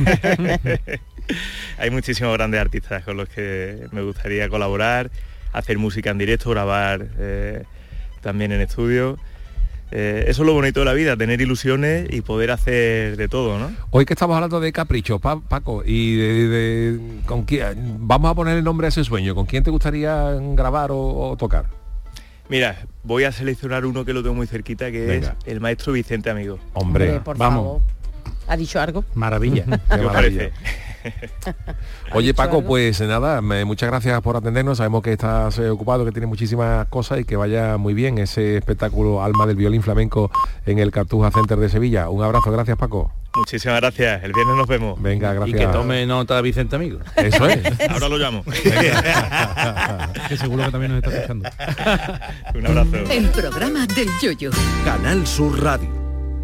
[SPEAKER 16] Hay muchísimos grandes artistas con los que me gustaría colaborar, hacer música en directo, grabar eh, también en estudio. Eh, eso es lo bonito de la vida, tener ilusiones y poder hacer de todo, ¿no?
[SPEAKER 4] Hoy que estamos hablando de caprichos, pa Paco, y de, de, de con quién, vamos a poner el nombre a ese sueño, ¿con quién te gustaría grabar o, o tocar?
[SPEAKER 16] Mira, voy a seleccionar uno que lo tengo muy cerquita, que Venga. es el maestro Vicente Amigo.
[SPEAKER 4] Hombre,
[SPEAKER 6] Hombre por
[SPEAKER 4] vamos.
[SPEAKER 6] Favor. ¿Ha dicho algo?
[SPEAKER 5] Maravilla.
[SPEAKER 4] Qué maravilla. Oye, Paco, algo? pues nada, me, muchas gracias por atendernos. Sabemos que estás eh, ocupado, que tienes muchísimas cosas y que vaya muy bien ese espectáculo Alma del Violín Flamenco en el Cartuja Center de Sevilla. Un abrazo, gracias, Paco.
[SPEAKER 16] Muchísimas gracias, el viernes nos vemos.
[SPEAKER 4] Venga, gracias.
[SPEAKER 9] Y que tome nota Vicente Amigo.
[SPEAKER 4] Eso es.
[SPEAKER 16] Ahora lo llamo.
[SPEAKER 17] Que seguro que también nos está escuchando.
[SPEAKER 16] Un abrazo.
[SPEAKER 2] El programa del Yoyo.
[SPEAKER 1] Canal Sur Radio.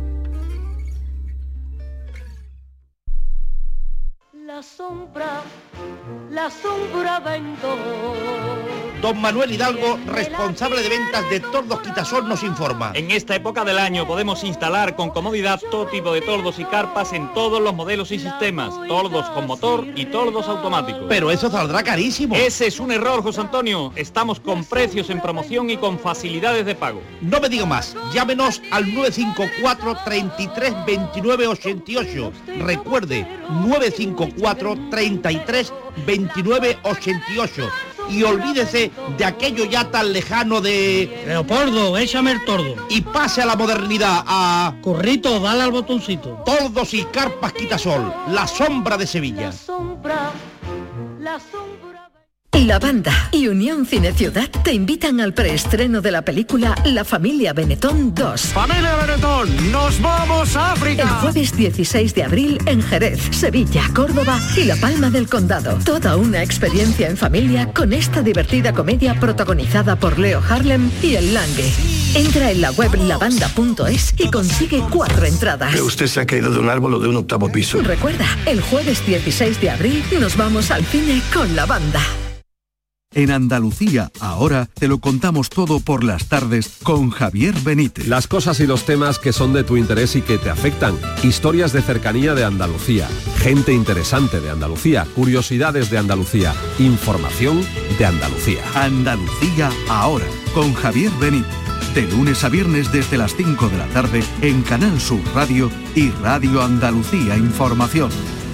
[SPEAKER 18] La sombra, la sombra vendo.
[SPEAKER 19] Don Manuel Hidalgo, responsable de ventas de Tordos Quitasol, nos informa.
[SPEAKER 20] En esta época del año podemos instalar con comodidad todo tipo de tordos y carpas en todos los modelos y sistemas, tordos con motor y tordos automáticos.
[SPEAKER 19] Pero eso saldrá carísimo.
[SPEAKER 20] Ese es un error, José Antonio. Estamos con precios en promoción y con facilidades de pago.
[SPEAKER 19] No me diga más, llámenos al nueve cinco cuatro, treinta y tres, veintinueve, ochenta y ocho. Recuerde, nueve cinco cuatro, treinta y tres, veintinueve, ochenta y ocho. Y olvídese de aquello ya tan lejano de...
[SPEAKER 21] Leopoldo, échame el tordo.
[SPEAKER 19] Y pase a la modernidad, a...
[SPEAKER 21] Corrito, dale al botoncito.
[SPEAKER 19] Tordos y carpas Quitasol, la sombra de Sevilla.
[SPEAKER 18] La sombra, la sombra...
[SPEAKER 2] La Banda y Unión Cine Ciudad te invitan al preestreno de la película La Familia Benetton dos.
[SPEAKER 21] ¡Familia Benetton! ¡Nos vamos a África!
[SPEAKER 2] El jueves dieciséis de abril en Jerez, Sevilla, Córdoba y La Palma del Condado. Toda una experiencia en familia con esta divertida comedia protagonizada por Leo Harlem y El Langue. Entra en la web lavanda punto es y consigue cuatro entradas.
[SPEAKER 3] ¿Que usted se ha caído de un árbol o de un octavo piso?
[SPEAKER 2] Recuerda, el jueves dieciséis de abril nos vamos al cine con La Banda.
[SPEAKER 22] En Andalucía, ahora, te lo contamos todo por las tardes con Javier Benítez.
[SPEAKER 23] Las cosas y los temas que son de tu interés y que te afectan. Historias de cercanía de Andalucía. Gente interesante de Andalucía. Curiosidades de Andalucía. Información de Andalucía.
[SPEAKER 22] Andalucía, ahora, con Javier Benítez. De lunes a viernes desde las cinco de la tarde en Canal Sur Radio y Radio Andalucía Información.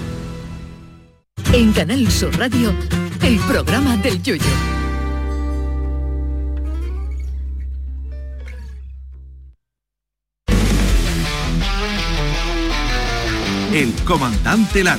[SPEAKER 2] En Canal Sur Radio, el programa del Yuyu.
[SPEAKER 22] El comandante Lara.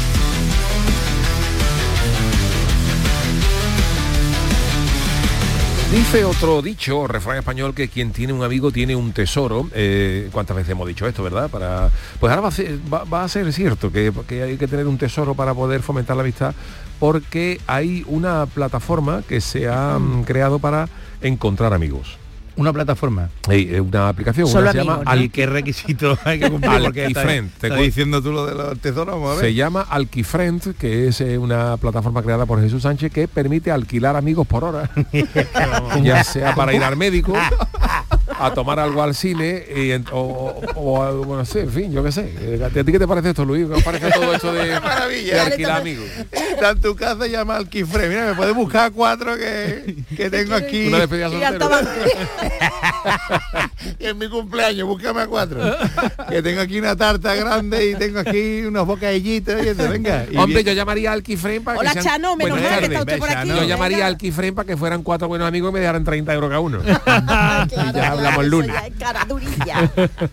[SPEAKER 4] Dice otro dicho, refrán español, que quien tiene un amigo tiene un tesoro. Eh, ¿Cuántas veces hemos dicho esto, verdad? Para, pues ahora va a ser, va, va a ser cierto que, que hay que tener un tesoro para poder fomentar la amistad, porque hay una plataforma que se ha mm. creado para encontrar amigos.
[SPEAKER 9] Una plataforma.
[SPEAKER 4] Hey, una aplicación.
[SPEAKER 9] Solo
[SPEAKER 4] una
[SPEAKER 9] amigos,
[SPEAKER 4] se llama
[SPEAKER 9] ¿no?
[SPEAKER 4] Al...
[SPEAKER 9] ¿Y qué requisitos hay que cumplir? Porque
[SPEAKER 4] Alkifriend.
[SPEAKER 9] Está, está diciendo tú lo de los tesoros. Vamos a ver.
[SPEAKER 4] Se llama Alkifriend, que es eh, una plataforma creada por Jesús Sánchez que permite alquilar amigos por hora. Ya sea para ir al médico, a tomar algo al cine y, o, o, o bueno, sí, en fin, yo qué sé. ¿A ti qué te parece esto, Luis? ¿Qué os parece todo esto de, de alquilar amigos?
[SPEAKER 9] Está en tu casa, llama Alkifriend. Mira, me puedes buscar cuatro que, que tengo aquí.
[SPEAKER 4] Una despedida soltero.
[SPEAKER 9] Es mi cumpleaños, búscame a cuatro. Que tengo aquí una tarta grande y tengo aquí unos bocadillitos y eso, venga. Y
[SPEAKER 4] Hombre,
[SPEAKER 9] bien.
[SPEAKER 4] yo llamaría al Alkifriend para
[SPEAKER 6] Hola,
[SPEAKER 4] que sean...
[SPEAKER 6] Chano, menos mal que está usted por aquí.
[SPEAKER 4] Yo llamaría al Alkifriend para que fueran cuatro buenos amigos y me dejaran treinta euros cada uno. Claro, y ya
[SPEAKER 6] claro,
[SPEAKER 4] hablamos el lunes.
[SPEAKER 6] Ya es cara durilla.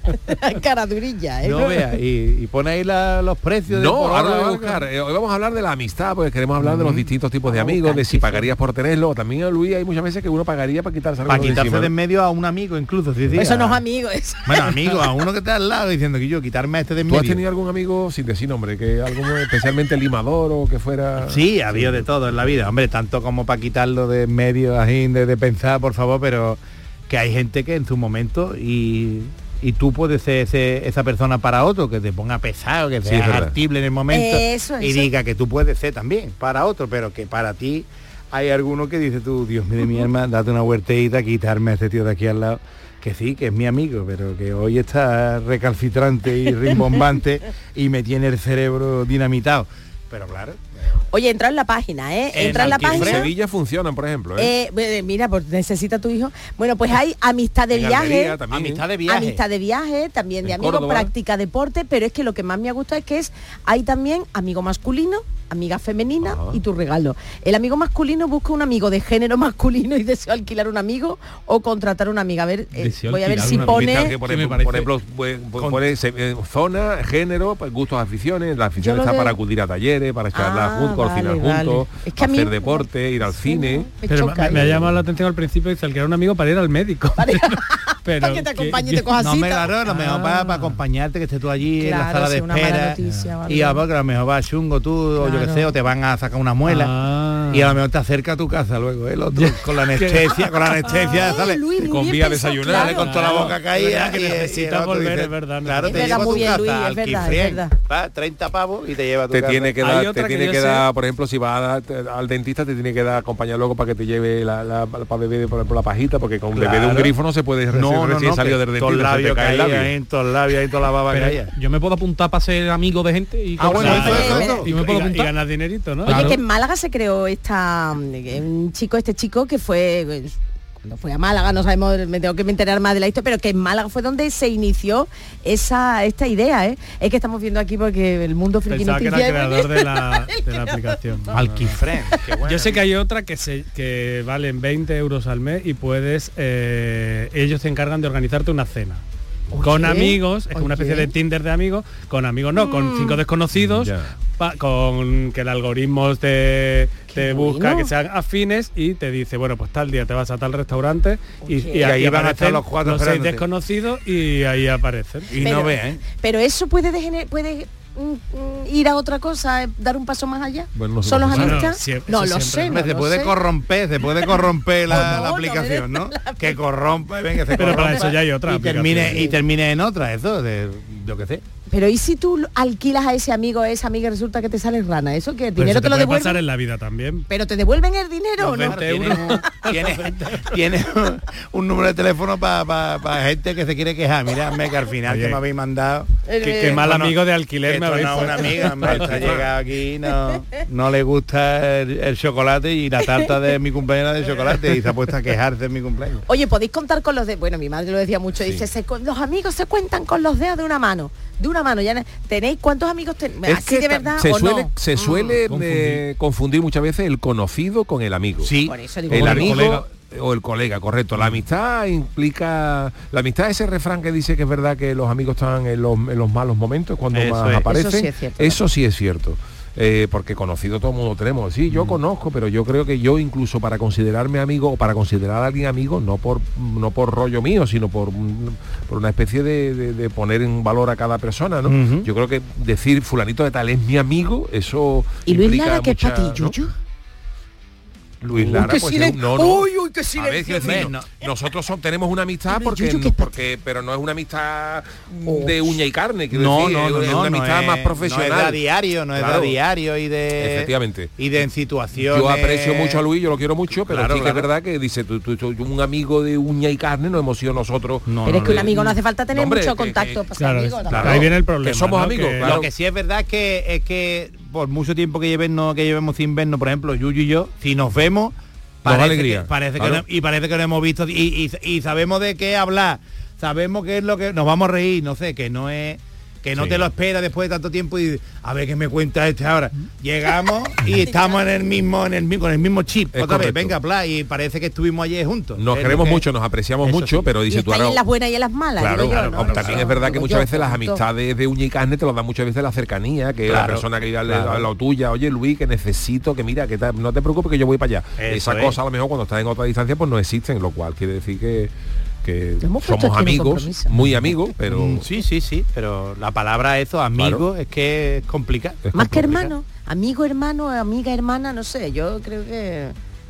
[SPEAKER 6] cara durilla, ¿eh?
[SPEAKER 9] No vea, y, y pone ahí la, los precios.
[SPEAKER 4] No,
[SPEAKER 9] de
[SPEAKER 4] ahora lo voy a buscar. Eh, hoy vamos a hablar de la amistad, porque queremos hablar de los distintos tipos de amigos, de si pagarías por tenerlo. También, Luis, hay muchas veces que uno pagaría para quitarse algo
[SPEAKER 9] para
[SPEAKER 4] de
[SPEAKER 9] quitarse
[SPEAKER 4] encima.
[SPEAKER 9] de en medio a un amigo, incluso. Sí, sí,
[SPEAKER 6] eso
[SPEAKER 9] a...
[SPEAKER 6] no es amigo, eso.
[SPEAKER 9] Bueno, amigo, a uno que está al lado diciendo que yo quitarme a este de en
[SPEAKER 4] ¿Tú
[SPEAKER 9] medio.
[SPEAKER 4] has tenido algún amigo, sin decir nombre, que algo especialmente limador o que fuera...?
[SPEAKER 9] Sí, ha habido de todo en la vida, hombre, tanto como para quitarlo de en medio, así, de, de pensar, por favor, pero que hay gente que en su momento y... y tú puedes ser ese, esa persona para otro, que te ponga pesado, que sea
[SPEAKER 4] sí,
[SPEAKER 9] hartible en el momento
[SPEAKER 6] eso,
[SPEAKER 9] y
[SPEAKER 6] eso.
[SPEAKER 9] diga que tú puedes ser también para otro, pero que para ti hay alguno que dice tú, Dios mío de mi alma, date una vueltita, quitarme a este tío de aquí al lado, que sí, que es mi amigo, pero que hoy está recalcitrante y rimbombante y me tiene el cerebro dinamitado. Pero claro.
[SPEAKER 6] Oye, entra en la página, ¿eh? Entra en, en la página.
[SPEAKER 4] En Sevilla funcionan, por ejemplo, ¿eh?
[SPEAKER 6] Eh, mira, pues necesita tu hijo. Bueno, pues hay amistad de
[SPEAKER 4] en
[SPEAKER 6] viaje.
[SPEAKER 4] Almería, también,
[SPEAKER 9] amistad de viaje.
[SPEAKER 6] Amistad de viaje, también de
[SPEAKER 4] en
[SPEAKER 6] amigos,
[SPEAKER 4] Córdoba.
[SPEAKER 6] práctica deporte, pero es que lo que más me ha gustado es que es hay también amigo masculino, amiga femenina
[SPEAKER 4] Ajá.
[SPEAKER 6] y tu regalo. El amigo masculino busca un amigo de género masculino y desea alquilar un amigo o contratar una amiga. A ver, eh, voy a ver si pone...
[SPEAKER 4] Que, por, ejemplo, por ejemplo, pues, pues, pone eh, zona, género, pues, gustos, aficiones. La afición está de... para acudir a talleres, para charlar
[SPEAKER 6] Ah,
[SPEAKER 4] juntos,
[SPEAKER 6] vale,
[SPEAKER 4] cocinar
[SPEAKER 6] vale.
[SPEAKER 4] juntos,
[SPEAKER 6] Es que a mí-
[SPEAKER 4] hacer deporte, ir al cine.
[SPEAKER 6] Me
[SPEAKER 5] Pero
[SPEAKER 6] choca,
[SPEAKER 5] me, me ha
[SPEAKER 6] ¿eh?
[SPEAKER 5] llamado la atención al principio, dice, alquilar un amigo para ir al médico. Pero
[SPEAKER 6] Para que te acompañe y te coja
[SPEAKER 9] No me
[SPEAKER 6] cita.
[SPEAKER 9] claro, a lo mejor para, para acompañarte, que estés tú allí en la
[SPEAKER 6] Claro,
[SPEAKER 9] sala de
[SPEAKER 6] sí, una mala
[SPEAKER 9] espera
[SPEAKER 6] noticia o algo.
[SPEAKER 9] y a, porque a lo mejor va chungo tú o yo que
[SPEAKER 6] Claro.
[SPEAKER 9] sé, o te van a sacar una muela
[SPEAKER 5] Ah.
[SPEAKER 9] y a lo mejor te acerca a tu casa luego el otro con la anestesia, con la anestesia,
[SPEAKER 6] Ay,
[SPEAKER 9] sale
[SPEAKER 6] Luis,
[SPEAKER 4] te
[SPEAKER 6] muy
[SPEAKER 4] convía a
[SPEAKER 6] bien pensado,
[SPEAKER 4] desayunar,
[SPEAKER 9] sale con toda la boca caída
[SPEAKER 5] que
[SPEAKER 9] y- y el
[SPEAKER 5] necesitas
[SPEAKER 9] otro
[SPEAKER 5] volver,
[SPEAKER 9] dice,
[SPEAKER 5] es verdad.
[SPEAKER 9] Claro,
[SPEAKER 6] Es
[SPEAKER 9] te
[SPEAKER 6] verdad,
[SPEAKER 9] lleva a tu
[SPEAKER 6] muy bien,
[SPEAKER 9] casa
[SPEAKER 6] Luis, es
[SPEAKER 9] al
[SPEAKER 6] verdad, es
[SPEAKER 9] Kifrien,
[SPEAKER 6] verdad.
[SPEAKER 9] va, treinta pavos y te lleva a tu
[SPEAKER 4] Te
[SPEAKER 9] casa.
[SPEAKER 4] tiene que
[SPEAKER 5] Hay
[SPEAKER 4] dar,
[SPEAKER 5] otra
[SPEAKER 4] te
[SPEAKER 5] que
[SPEAKER 4] tiene
[SPEAKER 5] yo
[SPEAKER 4] que
[SPEAKER 5] sé-
[SPEAKER 4] dar, por ejemplo, si vas a dar- al dentista te tiene que dar acompañar luego para que te lleve la, la, para beber por, por la pajita, porque con un bebé de un
[SPEAKER 9] Claro.
[SPEAKER 4] grifo no se puede recién,
[SPEAKER 9] No, no,
[SPEAKER 4] recién
[SPEAKER 9] no,
[SPEAKER 4] salido
[SPEAKER 9] que
[SPEAKER 4] del
[SPEAKER 9] todo el
[SPEAKER 4] dentista, se te
[SPEAKER 9] labio
[SPEAKER 4] cae el
[SPEAKER 9] caía
[SPEAKER 4] labio.
[SPEAKER 9] ahí, en todo el labio, ahí toda la baba
[SPEAKER 17] Pero
[SPEAKER 9] caía.
[SPEAKER 17] yo me puedo apuntar para ser amigo de gente y
[SPEAKER 9] Ah, bueno,
[SPEAKER 17] cosas.
[SPEAKER 9] eso, eso,
[SPEAKER 17] Y-
[SPEAKER 9] eso.
[SPEAKER 17] y me puedo
[SPEAKER 5] y, y
[SPEAKER 17] apuntar.
[SPEAKER 5] ganas dinerito, ¿no?
[SPEAKER 6] Oye,
[SPEAKER 17] Claro.
[SPEAKER 6] que en Málaga se creó esta un chico, este chico que fue pues, cuando fue a Málaga, no sabemos, me tengo que enterar más de la historia, pero que en Málaga fue donde se inició esa esta idea, ¿eh? Es que estamos viendo aquí porque el mundo friki
[SPEAKER 5] Pensaba que era el
[SPEAKER 6] noticia-
[SPEAKER 5] creador de la, de la aplicación. No, no, no.
[SPEAKER 9] Alkifrien, qué bueno.
[SPEAKER 5] Yo sé que hay otra que se que valen veinte euros al mes y puedes eh, ellos se encargan de organizarte una cena. con amigos, es como una especie de Tinder de amigos, con amigos no, mm. con cinco desconocidos, yeah. pa, con que el algoritmo te, te busca bueno. que sean afines y te dice, bueno, pues tal día te vas a tal restaurante y, y, y ahí van a estar los cuatro los seis desconocidos y ahí aparecen.
[SPEAKER 9] Y
[SPEAKER 6] pero,
[SPEAKER 9] no ve, ¿eh?
[SPEAKER 6] Pero eso puede degener, puede ir a otra cosa, dar un paso más allá.
[SPEAKER 4] Bueno, no
[SPEAKER 6] ¿Son los amistades?
[SPEAKER 9] No,
[SPEAKER 6] no lo sé.
[SPEAKER 9] No
[SPEAKER 6] se
[SPEAKER 9] lo puede
[SPEAKER 6] sé.
[SPEAKER 9] corromper, se puede corromper la, no, la aplicación, ¿no? ¿no? Que corrompe, venga, se
[SPEAKER 5] pero para eso ya hay otra
[SPEAKER 9] y termine, y termine en otra, eso, de yo qué sé.
[SPEAKER 6] Pero ¿y si tú alquilas a ese amigo o a esa amiga y resulta que te sale rana? ¿Eso que el dinero te,
[SPEAKER 5] te
[SPEAKER 6] lo
[SPEAKER 5] puede
[SPEAKER 6] devuelven?
[SPEAKER 5] pasar en la vida también.
[SPEAKER 6] ¿Pero te devuelven el dinero o no?
[SPEAKER 9] Tiene, tiene, tiene un, un número de teléfono para pa, pa gente que se quiere quejar. Mírame que al final Oye, que me habéis mandado...
[SPEAKER 5] Que, que mal bueno, amigo de alquiler
[SPEAKER 9] que
[SPEAKER 5] me habéis
[SPEAKER 9] no una amiga, me está llegado aquí, no, no le gusta el, el chocolate y la tarta de mi cumpleaños de chocolate y se ha puesto a quejarse de mi cumpleaños.
[SPEAKER 6] Oye, podéis contar con los de... Bueno, mi madre lo decía mucho, sí. dice, se, los amigos se cuentan con los dedos de una mano. De una mano, ya tenéis cuántos amigos tenéis, así de verdad
[SPEAKER 4] se
[SPEAKER 6] o
[SPEAKER 4] suele,
[SPEAKER 6] no.
[SPEAKER 4] Se suele
[SPEAKER 5] mm,
[SPEAKER 4] eh, confundir muchas veces el conocido con el amigo.
[SPEAKER 9] Sí,
[SPEAKER 6] por eso digo,
[SPEAKER 4] el amigo
[SPEAKER 5] colega.
[SPEAKER 4] o el colega, correcto. La amistad implica, la amistad es ese refrán que dice que es verdad que los amigos están en los, en los malos momentos cuando
[SPEAKER 9] eso
[SPEAKER 4] más
[SPEAKER 9] es.
[SPEAKER 4] aparecen.
[SPEAKER 6] Eso sí es cierto.
[SPEAKER 4] Eso sí es cierto. Eh, porque conocido todo el mundo tenemos, sí, yo mm. conozco, pero yo creo que yo incluso para considerarme amigo o para considerar a alguien amigo, no por no por rollo mío, sino por, por una especie de, de, de poner en valor a cada persona, ¿no? Uh-huh. Yo creo que decir fulanito de tal es mi amigo, eso
[SPEAKER 6] ¿Y Luis Lara qué es para ti, Yuyu?
[SPEAKER 4] Luis Lara,
[SPEAKER 6] uy,
[SPEAKER 4] pues
[SPEAKER 6] silen...
[SPEAKER 4] no, no.
[SPEAKER 6] Uy, uy, qué silencio.
[SPEAKER 4] A ver, decir, no, nosotros son, tenemos una amistad pero porque, no, porque pero no es una amistad oh. de uña y carne,
[SPEAKER 9] no,
[SPEAKER 4] decir,
[SPEAKER 9] no, no,
[SPEAKER 4] es
[SPEAKER 9] no,
[SPEAKER 4] una
[SPEAKER 9] no
[SPEAKER 4] amistad
[SPEAKER 9] es,
[SPEAKER 4] más profesional.
[SPEAKER 9] No es de a diario, no
[SPEAKER 4] claro.
[SPEAKER 9] es de a diario y de
[SPEAKER 4] efectivamente.
[SPEAKER 9] Y de en situaciones.
[SPEAKER 4] Yo aprecio mucho a Luis, yo lo quiero mucho, pero
[SPEAKER 9] claro,
[SPEAKER 4] sí
[SPEAKER 9] claro.
[SPEAKER 4] que es verdad que dice tú, tú, tú, un amigo de uña y carne no hemos sido nosotros.
[SPEAKER 6] No, pero no, es que no, un amigo no hace falta tener
[SPEAKER 4] hombre,
[SPEAKER 6] mucho
[SPEAKER 4] que,
[SPEAKER 6] contacto
[SPEAKER 4] que,
[SPEAKER 6] para
[SPEAKER 5] claro,
[SPEAKER 6] ser amigo.
[SPEAKER 5] Claro, ahí viene el problema.
[SPEAKER 4] Que somos
[SPEAKER 5] ¿no?
[SPEAKER 4] amigos.
[SPEAKER 5] Que,
[SPEAKER 4] claro.
[SPEAKER 9] Lo que sí es verdad es que es que por mucho tiempo que llevemos que llevemos sin vernos, por ejemplo, Yuyu y yo, si nos vemos Parece alegría. Que, parece claro. que no, y parece que lo hemos visto y, y, y sabemos de qué hablar, sabemos qué es lo que nos vamos a reír, no sé, que no es que no sí. te lo espera después de tanto tiempo y a ver qué me cuenta este ahora. Llegamos y estamos en el mismo en el mismo con el mismo chip es otra correcto. Vez, venga, bla, y parece que estuvimos ayer juntos.
[SPEAKER 4] Nos queremos que, mucho, nos apreciamos mucho, sí. pero dice
[SPEAKER 6] y
[SPEAKER 4] tú ahora
[SPEAKER 6] en las buenas y en las malas.
[SPEAKER 4] Claro,
[SPEAKER 6] yo,
[SPEAKER 4] claro.
[SPEAKER 6] ¿no?
[SPEAKER 4] También claro. es verdad que muchas
[SPEAKER 6] yo,
[SPEAKER 4] veces las amistades de uña y carne te lo dan muchas veces la cercanía, que claro, la persona que vive claro. a la tuya, oye Luis, que necesito, que mira, que ta, no te preocupes que yo voy para allá. Eso Esa es. cosa a lo mejor cuando estás en otra distancia pues no existen, lo cual quiere decir que que somos amigos, muy amigos, pero
[SPEAKER 9] mm, sí, sí, sí, pero la palabra eso, amigo, claro. es que es complicado.
[SPEAKER 6] Es Más que hermano, amigo, hermano, amiga, hermana, no sé, yo creo que...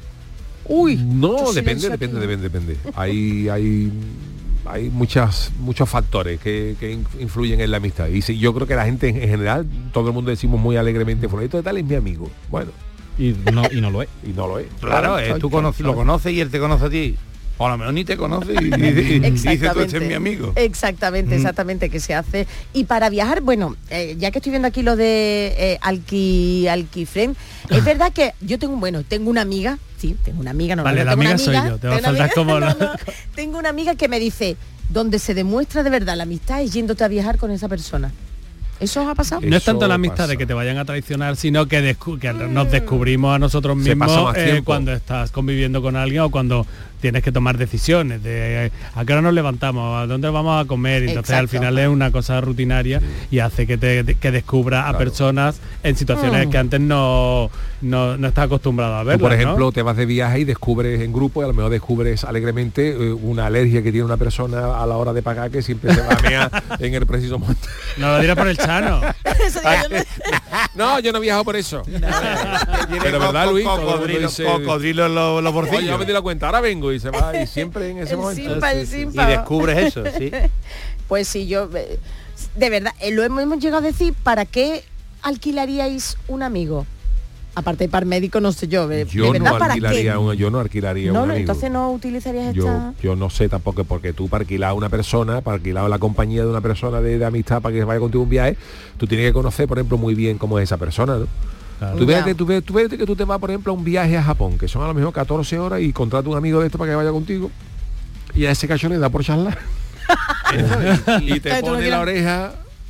[SPEAKER 4] Uy, no, depende, depende, depende, depende. Hay, hay, hay muchas, muchos factores que, que influyen en la amistad. Y sí, yo creo que la gente en general, todo el mundo decimos muy alegremente, fulanito de tal es mi amigo. Bueno.
[SPEAKER 17] Y no, y no lo es.
[SPEAKER 4] Y no lo es.
[SPEAKER 9] Claro, es, tú conoces, lo conoces y él te conoce a ti. O a lo mejor ni te conoce y, y, y dice tú, este es mi amigo.
[SPEAKER 6] Exactamente, exactamente, que se hace. Y para viajar, bueno, eh, ya que estoy viendo aquí lo de eh, Alqui, Alquiframe, es verdad que yo tengo, bueno, tengo una amiga, sí, tengo una amiga, no,
[SPEAKER 5] vale,
[SPEAKER 6] no,
[SPEAKER 5] la
[SPEAKER 6] tengo
[SPEAKER 5] amiga,
[SPEAKER 6] una amiga
[SPEAKER 5] soy yo, te va a faltar como
[SPEAKER 6] no, no, tengo una amiga que me dice, donde se demuestra de verdad la amistad es yéndote a viajar con esa persona. ¿Eso os ha pasado?
[SPEAKER 5] No es tanto la amistad pasa. de que te vayan a traicionar, sino que, descu que mm. nos descubrimos a nosotros mismos eh, cuando estás conviviendo con alguien o cuando tienes que tomar decisiones de eh, a qué hora nos levantamos, a dónde vamos a comer. Entonces Exacto. al final es una cosa rutinaria y hace que te que descubra claro. a personas en situaciones mm. que antes no, no, no estás acostumbrado a ver.
[SPEAKER 4] Por ejemplo,
[SPEAKER 5] ¿no?
[SPEAKER 4] te vas de viaje y descubres en grupo y a lo mejor descubres alegremente eh, una alergia que tiene una persona a la hora de pagar que siempre se va a mear en el preciso momento.
[SPEAKER 5] No lo dirás por el Chano.
[SPEAKER 4] No, yo no he viajado por eso. Pero verdad, Luis,
[SPEAKER 9] cocodrilo en los, los bolsillos.
[SPEAKER 4] Yo me di la cuenta, ahora vengo y se va y siempre en ese
[SPEAKER 6] el
[SPEAKER 4] momento.
[SPEAKER 6] Simpa, el
[SPEAKER 9] sí, sí. Y descubres eso, sí.
[SPEAKER 6] Pues sí, yo de verdad, lo hemos, hemos llegado a decir, ¿para qué alquilaríais un amigo? Aparte de para médico, no sé yo. De,
[SPEAKER 4] yo,
[SPEAKER 6] de verdad,
[SPEAKER 4] no
[SPEAKER 6] ¿para
[SPEAKER 4] alquilaría
[SPEAKER 6] qué?
[SPEAKER 4] Un, yo no alquilaría
[SPEAKER 6] no,
[SPEAKER 4] un
[SPEAKER 6] no,
[SPEAKER 4] amigo.
[SPEAKER 6] Entonces no utilizarías
[SPEAKER 4] yo,
[SPEAKER 6] esta...
[SPEAKER 4] Yo no sé tampoco, porque tú para alquilar a una persona, para alquilar a la compañía de una persona de, de amistad para que vaya contigo un viaje, tú tienes que conocer, por ejemplo, muy bien cómo es esa persona, ¿no? Claro. Tú ves que tú ves, tú ves que tú te vas, por ejemplo, a un viaje a Japón, que son a lo mejor catorce horas y contrata un amigo de esto para que vaya contigo y a ese cacho le da por charlar. y, y te pone la oreja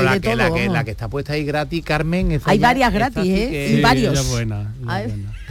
[SPEAKER 9] pero la
[SPEAKER 6] de
[SPEAKER 9] que,
[SPEAKER 6] todo.
[SPEAKER 9] La que, la que está puesta ahí gratis, Carmen.
[SPEAKER 6] Hay varias gratis, ¿eh?
[SPEAKER 5] Sí,
[SPEAKER 6] y varios.
[SPEAKER 5] ella es buena, ella es buena.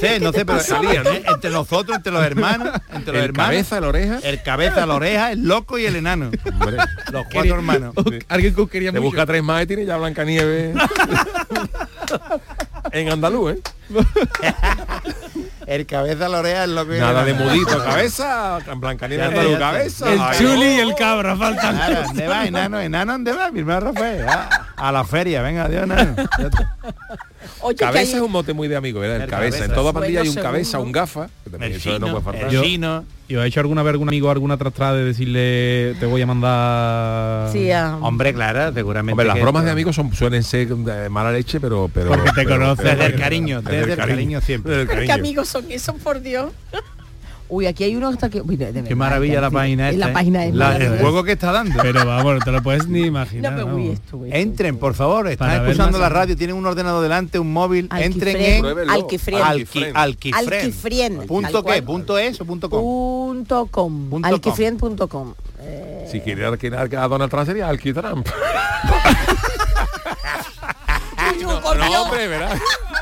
[SPEAKER 9] sé, no sé, pero salían, ¿eh? Entre nosotros, entre los hermanos, entre los
[SPEAKER 4] el
[SPEAKER 9] hermanos.
[SPEAKER 4] cabeza, la oreja.
[SPEAKER 9] El cabeza, la oreja, el loco y el enano. Hombre. Los cuatro hermanos.
[SPEAKER 17] Alguien que os quería
[SPEAKER 4] Te
[SPEAKER 17] mucho.
[SPEAKER 4] busca tres más y tiene ya Blancanieves. En andaluz, ¿eh?
[SPEAKER 9] El cabeza lorea es lo que...
[SPEAKER 4] Nada de mudito, cabeza, Blancanieves andaluz, cabeza.
[SPEAKER 5] El
[SPEAKER 4] Ay,
[SPEAKER 5] chuli
[SPEAKER 4] no.
[SPEAKER 5] y el cabra faltan.
[SPEAKER 9] Claro, ¿dónde va, enano? ¿Enano dónde va? Mi hermano Rafael. A, a la feria, venga, adiós, enano.
[SPEAKER 6] Oye,
[SPEAKER 4] Cabeza
[SPEAKER 6] que hay-
[SPEAKER 4] es un mote muy de amigo, ¿verdad? El,
[SPEAKER 9] El
[SPEAKER 4] cabeza.
[SPEAKER 9] cabeza.
[SPEAKER 4] En toda pandilla hay un
[SPEAKER 6] Bueno,
[SPEAKER 4] cabeza,
[SPEAKER 6] seguro.
[SPEAKER 4] un gafa. Que también
[SPEAKER 9] El
[SPEAKER 4] eso no
[SPEAKER 9] chino,
[SPEAKER 4] puede faltar.
[SPEAKER 9] el
[SPEAKER 17] Yo-
[SPEAKER 9] chino.
[SPEAKER 17] ¿Y os ha hecho alguna vez algún amigo alguna trastrada de decirle te voy a mandar?
[SPEAKER 6] Sí, ah,
[SPEAKER 9] Hombre, claro, seguramente.
[SPEAKER 4] Hombre, las
[SPEAKER 9] que
[SPEAKER 4] bromas
[SPEAKER 9] esto-
[SPEAKER 4] de amigos son, suelen ser de mala leche, pero... pero
[SPEAKER 5] Porque te
[SPEAKER 4] pero-
[SPEAKER 5] conoces.
[SPEAKER 4] pero-
[SPEAKER 9] Desde el cariño, desde el cariño siempre.
[SPEAKER 4] Desde el
[SPEAKER 6] ¿qué
[SPEAKER 4] cariño.
[SPEAKER 6] amigos son esos, por Dios? Uy, aquí hay uno hasta que... Uy, de verdad,
[SPEAKER 9] Qué maravilla la
[SPEAKER 6] sí,
[SPEAKER 9] página
[SPEAKER 6] es
[SPEAKER 9] esta.
[SPEAKER 6] La
[SPEAKER 9] ¿eh?
[SPEAKER 6] página es
[SPEAKER 9] La- el
[SPEAKER 6] maravillosa.
[SPEAKER 9] juego que está dando.
[SPEAKER 5] Pero vamos, no te lo puedes ni
[SPEAKER 6] No,
[SPEAKER 5] imaginar.
[SPEAKER 6] pero uy,
[SPEAKER 5] vamos.
[SPEAKER 6] esto, uy,
[SPEAKER 9] Entren, por favor, están
[SPEAKER 5] Para ver
[SPEAKER 9] escuchando
[SPEAKER 5] más-
[SPEAKER 9] la radio, tienen un ordenador delante, un móvil, entren
[SPEAKER 6] Alquifrén,
[SPEAKER 9] en
[SPEAKER 4] Pruébelo.
[SPEAKER 6] Alquifrén.
[SPEAKER 9] Alqui- Alquifrén.
[SPEAKER 6] Alquifrén.
[SPEAKER 9] ¿Punto
[SPEAKER 6] Tal
[SPEAKER 9] qué?
[SPEAKER 6] cual.
[SPEAKER 9] ¿Punto es o punto com?
[SPEAKER 6] Punto com.
[SPEAKER 9] Punto com.
[SPEAKER 6] Alquifrén punto com. Eh,
[SPEAKER 4] Si quiere alquilar a Donald Trump sería Alquitrump. no, no, hombre, ¿verdad?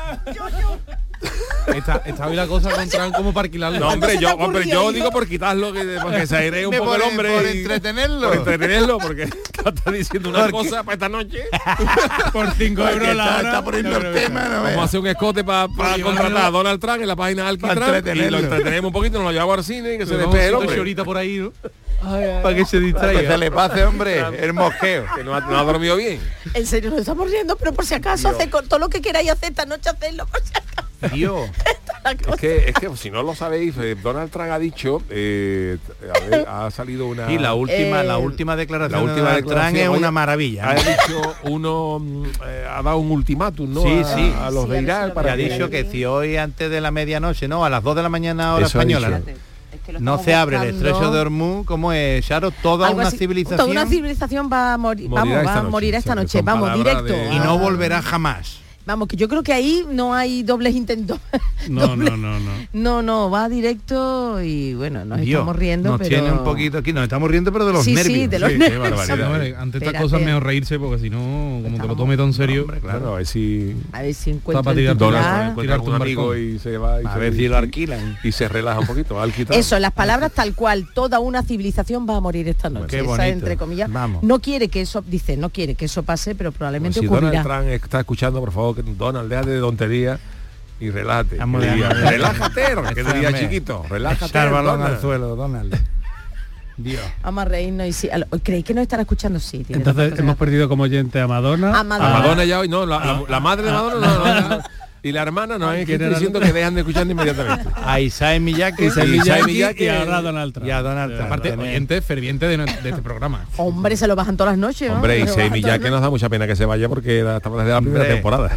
[SPEAKER 17] Está, está hoy la cosa con Trump como para alquilarlo.
[SPEAKER 4] No, hombre,
[SPEAKER 6] se te
[SPEAKER 4] yo,
[SPEAKER 6] ocurrió
[SPEAKER 4] hombre, yo
[SPEAKER 6] ir?
[SPEAKER 4] digo por quitarlo, que, porque se airee un
[SPEAKER 9] Me
[SPEAKER 4] poco el
[SPEAKER 9] por-
[SPEAKER 4] hombre.
[SPEAKER 9] por
[SPEAKER 4] y-
[SPEAKER 9] entretenerlo.
[SPEAKER 4] Por entretenerlo, porque está diciendo una
[SPEAKER 9] Porque-
[SPEAKER 4] cosa para esta noche.
[SPEAKER 5] Por cinco
[SPEAKER 9] Porque
[SPEAKER 5] euros la
[SPEAKER 9] está,
[SPEAKER 5] hora.
[SPEAKER 9] está poniendo
[SPEAKER 5] no
[SPEAKER 9] el
[SPEAKER 5] creo que
[SPEAKER 9] tema,
[SPEAKER 5] sea.
[SPEAKER 9] ¿no
[SPEAKER 4] Vamos a
[SPEAKER 9] veas?
[SPEAKER 4] hacer un escote para
[SPEAKER 9] Para
[SPEAKER 4] contratar a Donald Trump en la página
[SPEAKER 9] Para
[SPEAKER 4] Alquitrump y
[SPEAKER 9] entretenerlo.
[SPEAKER 4] lo entretenemos un poquito, nos lo llevamos al cine y que se
[SPEAKER 17] Vamos
[SPEAKER 4] despeje el
[SPEAKER 17] haciendo
[SPEAKER 4] hombre.
[SPEAKER 17] chorita por ahí, ¿no?
[SPEAKER 9] Para que se distraiga. Que se le pase, hombre, el mosqueo.
[SPEAKER 4] Que no ha, no ha dormido bien.
[SPEAKER 6] En serio, nos estamos riendo, pero por si acaso, hace con todo lo que queráis hacer esta noche, hacedlo por si acaso.
[SPEAKER 9] Dios.
[SPEAKER 6] La cosa.
[SPEAKER 4] Es que, es que si no lo sabéis, eh, Donald Trump ha dicho, eh, a ver, ha salido una...
[SPEAKER 9] Y la última,
[SPEAKER 6] Eh,
[SPEAKER 9] la última declaración
[SPEAKER 4] la última
[SPEAKER 9] de Donald Trump
[SPEAKER 4] declaración,
[SPEAKER 9] es
[SPEAKER 4] oye,
[SPEAKER 9] una maravilla.
[SPEAKER 4] ha
[SPEAKER 9] ¿no?
[SPEAKER 4] dicho uno, mm, eh, ha dado un ultimátum, ¿no?
[SPEAKER 9] Sí,
[SPEAKER 4] a,
[SPEAKER 9] sí.
[SPEAKER 4] a los
[SPEAKER 6] Sí,
[SPEAKER 4] de
[SPEAKER 6] a ver si
[SPEAKER 4] Irak
[SPEAKER 6] lo
[SPEAKER 9] Y
[SPEAKER 4] para
[SPEAKER 9] ha
[SPEAKER 6] que-
[SPEAKER 9] dicho que si hoy antes de la medianoche, no, a las dos de la mañana hora
[SPEAKER 4] Eso ha
[SPEAKER 9] española,
[SPEAKER 4] dicho.
[SPEAKER 6] Es que lo
[SPEAKER 9] no
[SPEAKER 6] estamos
[SPEAKER 9] se abre el
[SPEAKER 6] buscando.
[SPEAKER 9] estrecho de Hormuz, como es, Charo, toda
[SPEAKER 6] Algo
[SPEAKER 9] una
[SPEAKER 6] así.
[SPEAKER 9] civilización
[SPEAKER 6] Toda una civilización va a morir.
[SPEAKER 4] Morirá
[SPEAKER 6] Vamos,
[SPEAKER 4] esta
[SPEAKER 6] va a
[SPEAKER 4] noche.
[SPEAKER 6] morir esta
[SPEAKER 4] O sea, que
[SPEAKER 6] noche.
[SPEAKER 4] son
[SPEAKER 6] Vamos,
[SPEAKER 4] palabras
[SPEAKER 6] directo.
[SPEAKER 4] de-
[SPEAKER 9] y no
[SPEAKER 6] Ah.
[SPEAKER 9] volverá jamás.
[SPEAKER 6] Vamos, que yo creo que ahí no hay dobles intentos.
[SPEAKER 5] No,
[SPEAKER 6] Doble-
[SPEAKER 5] no, no, no.
[SPEAKER 6] No, no, va directo y bueno, nos
[SPEAKER 9] Dios,
[SPEAKER 6] estamos riendo,
[SPEAKER 9] nos
[SPEAKER 6] pero...
[SPEAKER 9] tiene un poquito aquí, nos estamos riendo, pero de los
[SPEAKER 6] Sí, sí,
[SPEAKER 9] nervios.
[SPEAKER 6] de los
[SPEAKER 4] Sí, qué
[SPEAKER 6] nervios.
[SPEAKER 4] barbaridad.
[SPEAKER 17] No, vale, ante estas
[SPEAKER 6] Espérate.
[SPEAKER 17] cosas es mejor reírse porque si no, como te lo tome tan serio.
[SPEAKER 4] Claro, a ver si
[SPEAKER 6] A ver si
[SPEAKER 17] Está
[SPEAKER 6] encuentro
[SPEAKER 17] para
[SPEAKER 6] el
[SPEAKER 17] tirar
[SPEAKER 6] titular.
[SPEAKER 4] Donald Trump encuentra
[SPEAKER 17] Tirarte
[SPEAKER 4] algún
[SPEAKER 17] un
[SPEAKER 4] amigo
[SPEAKER 17] barcón.
[SPEAKER 4] y se va y
[SPEAKER 9] A
[SPEAKER 4] se-
[SPEAKER 9] ver si lo alquilan.
[SPEAKER 4] y se relaja un poquito. Alquitrump.
[SPEAKER 6] Eso, las palabras tal cual, toda una civilización va a morir esta noche.
[SPEAKER 9] Qué
[SPEAKER 6] Esa,
[SPEAKER 9] bonito.
[SPEAKER 6] entre comillas.
[SPEAKER 9] Vamos.
[SPEAKER 6] No quiere que eso, dice, no quiere que eso pase, pero probablemente
[SPEAKER 4] si
[SPEAKER 6] ocurrirá.
[SPEAKER 4] Donald Trump está escuchando, por favor, que Donald, déjate de tontería y relájate.
[SPEAKER 9] Vamos
[SPEAKER 4] Que
[SPEAKER 9] de-
[SPEAKER 4] diría, relájate, que diría
[SPEAKER 9] Hombre,
[SPEAKER 4] chiquito, relájate.
[SPEAKER 9] Echar balón
[SPEAKER 4] Donald.
[SPEAKER 9] al suelo, Donald. Dios.
[SPEAKER 6] Vamos a reírnos y sí. a lo- ¿Creéis que nos están escuchando? Sí. tiene
[SPEAKER 5] Entonces
[SPEAKER 6] razón.
[SPEAKER 5] hemos perdido como oyente a Madonna.
[SPEAKER 6] A Madonna.
[SPEAKER 4] A Madonna ya hoy, no, la, la- la madre de Madonna no, no, no, no. Y la hermana nos han escrito diciendo que dejan de escuchar inmediatamente.
[SPEAKER 9] A Isaac Miyake,
[SPEAKER 5] Isaac
[SPEAKER 4] Isaac
[SPEAKER 5] Miyake
[SPEAKER 4] Miyake
[SPEAKER 5] y ahora a Donald Trump.
[SPEAKER 9] y a Donald Trump.
[SPEAKER 17] Aparte,
[SPEAKER 9] Tener-
[SPEAKER 17] oyente ferviente de, no- de este programa.
[SPEAKER 6] Hombre, se lo bajan todas las noches. ¿no?
[SPEAKER 4] Hombre, y
[SPEAKER 6] Se lo
[SPEAKER 4] Seis
[SPEAKER 6] bajan todas
[SPEAKER 4] Miyake nos da mucha pena que se vaya porque era- estamos desde la primera
[SPEAKER 9] Hombre.
[SPEAKER 4] temporada.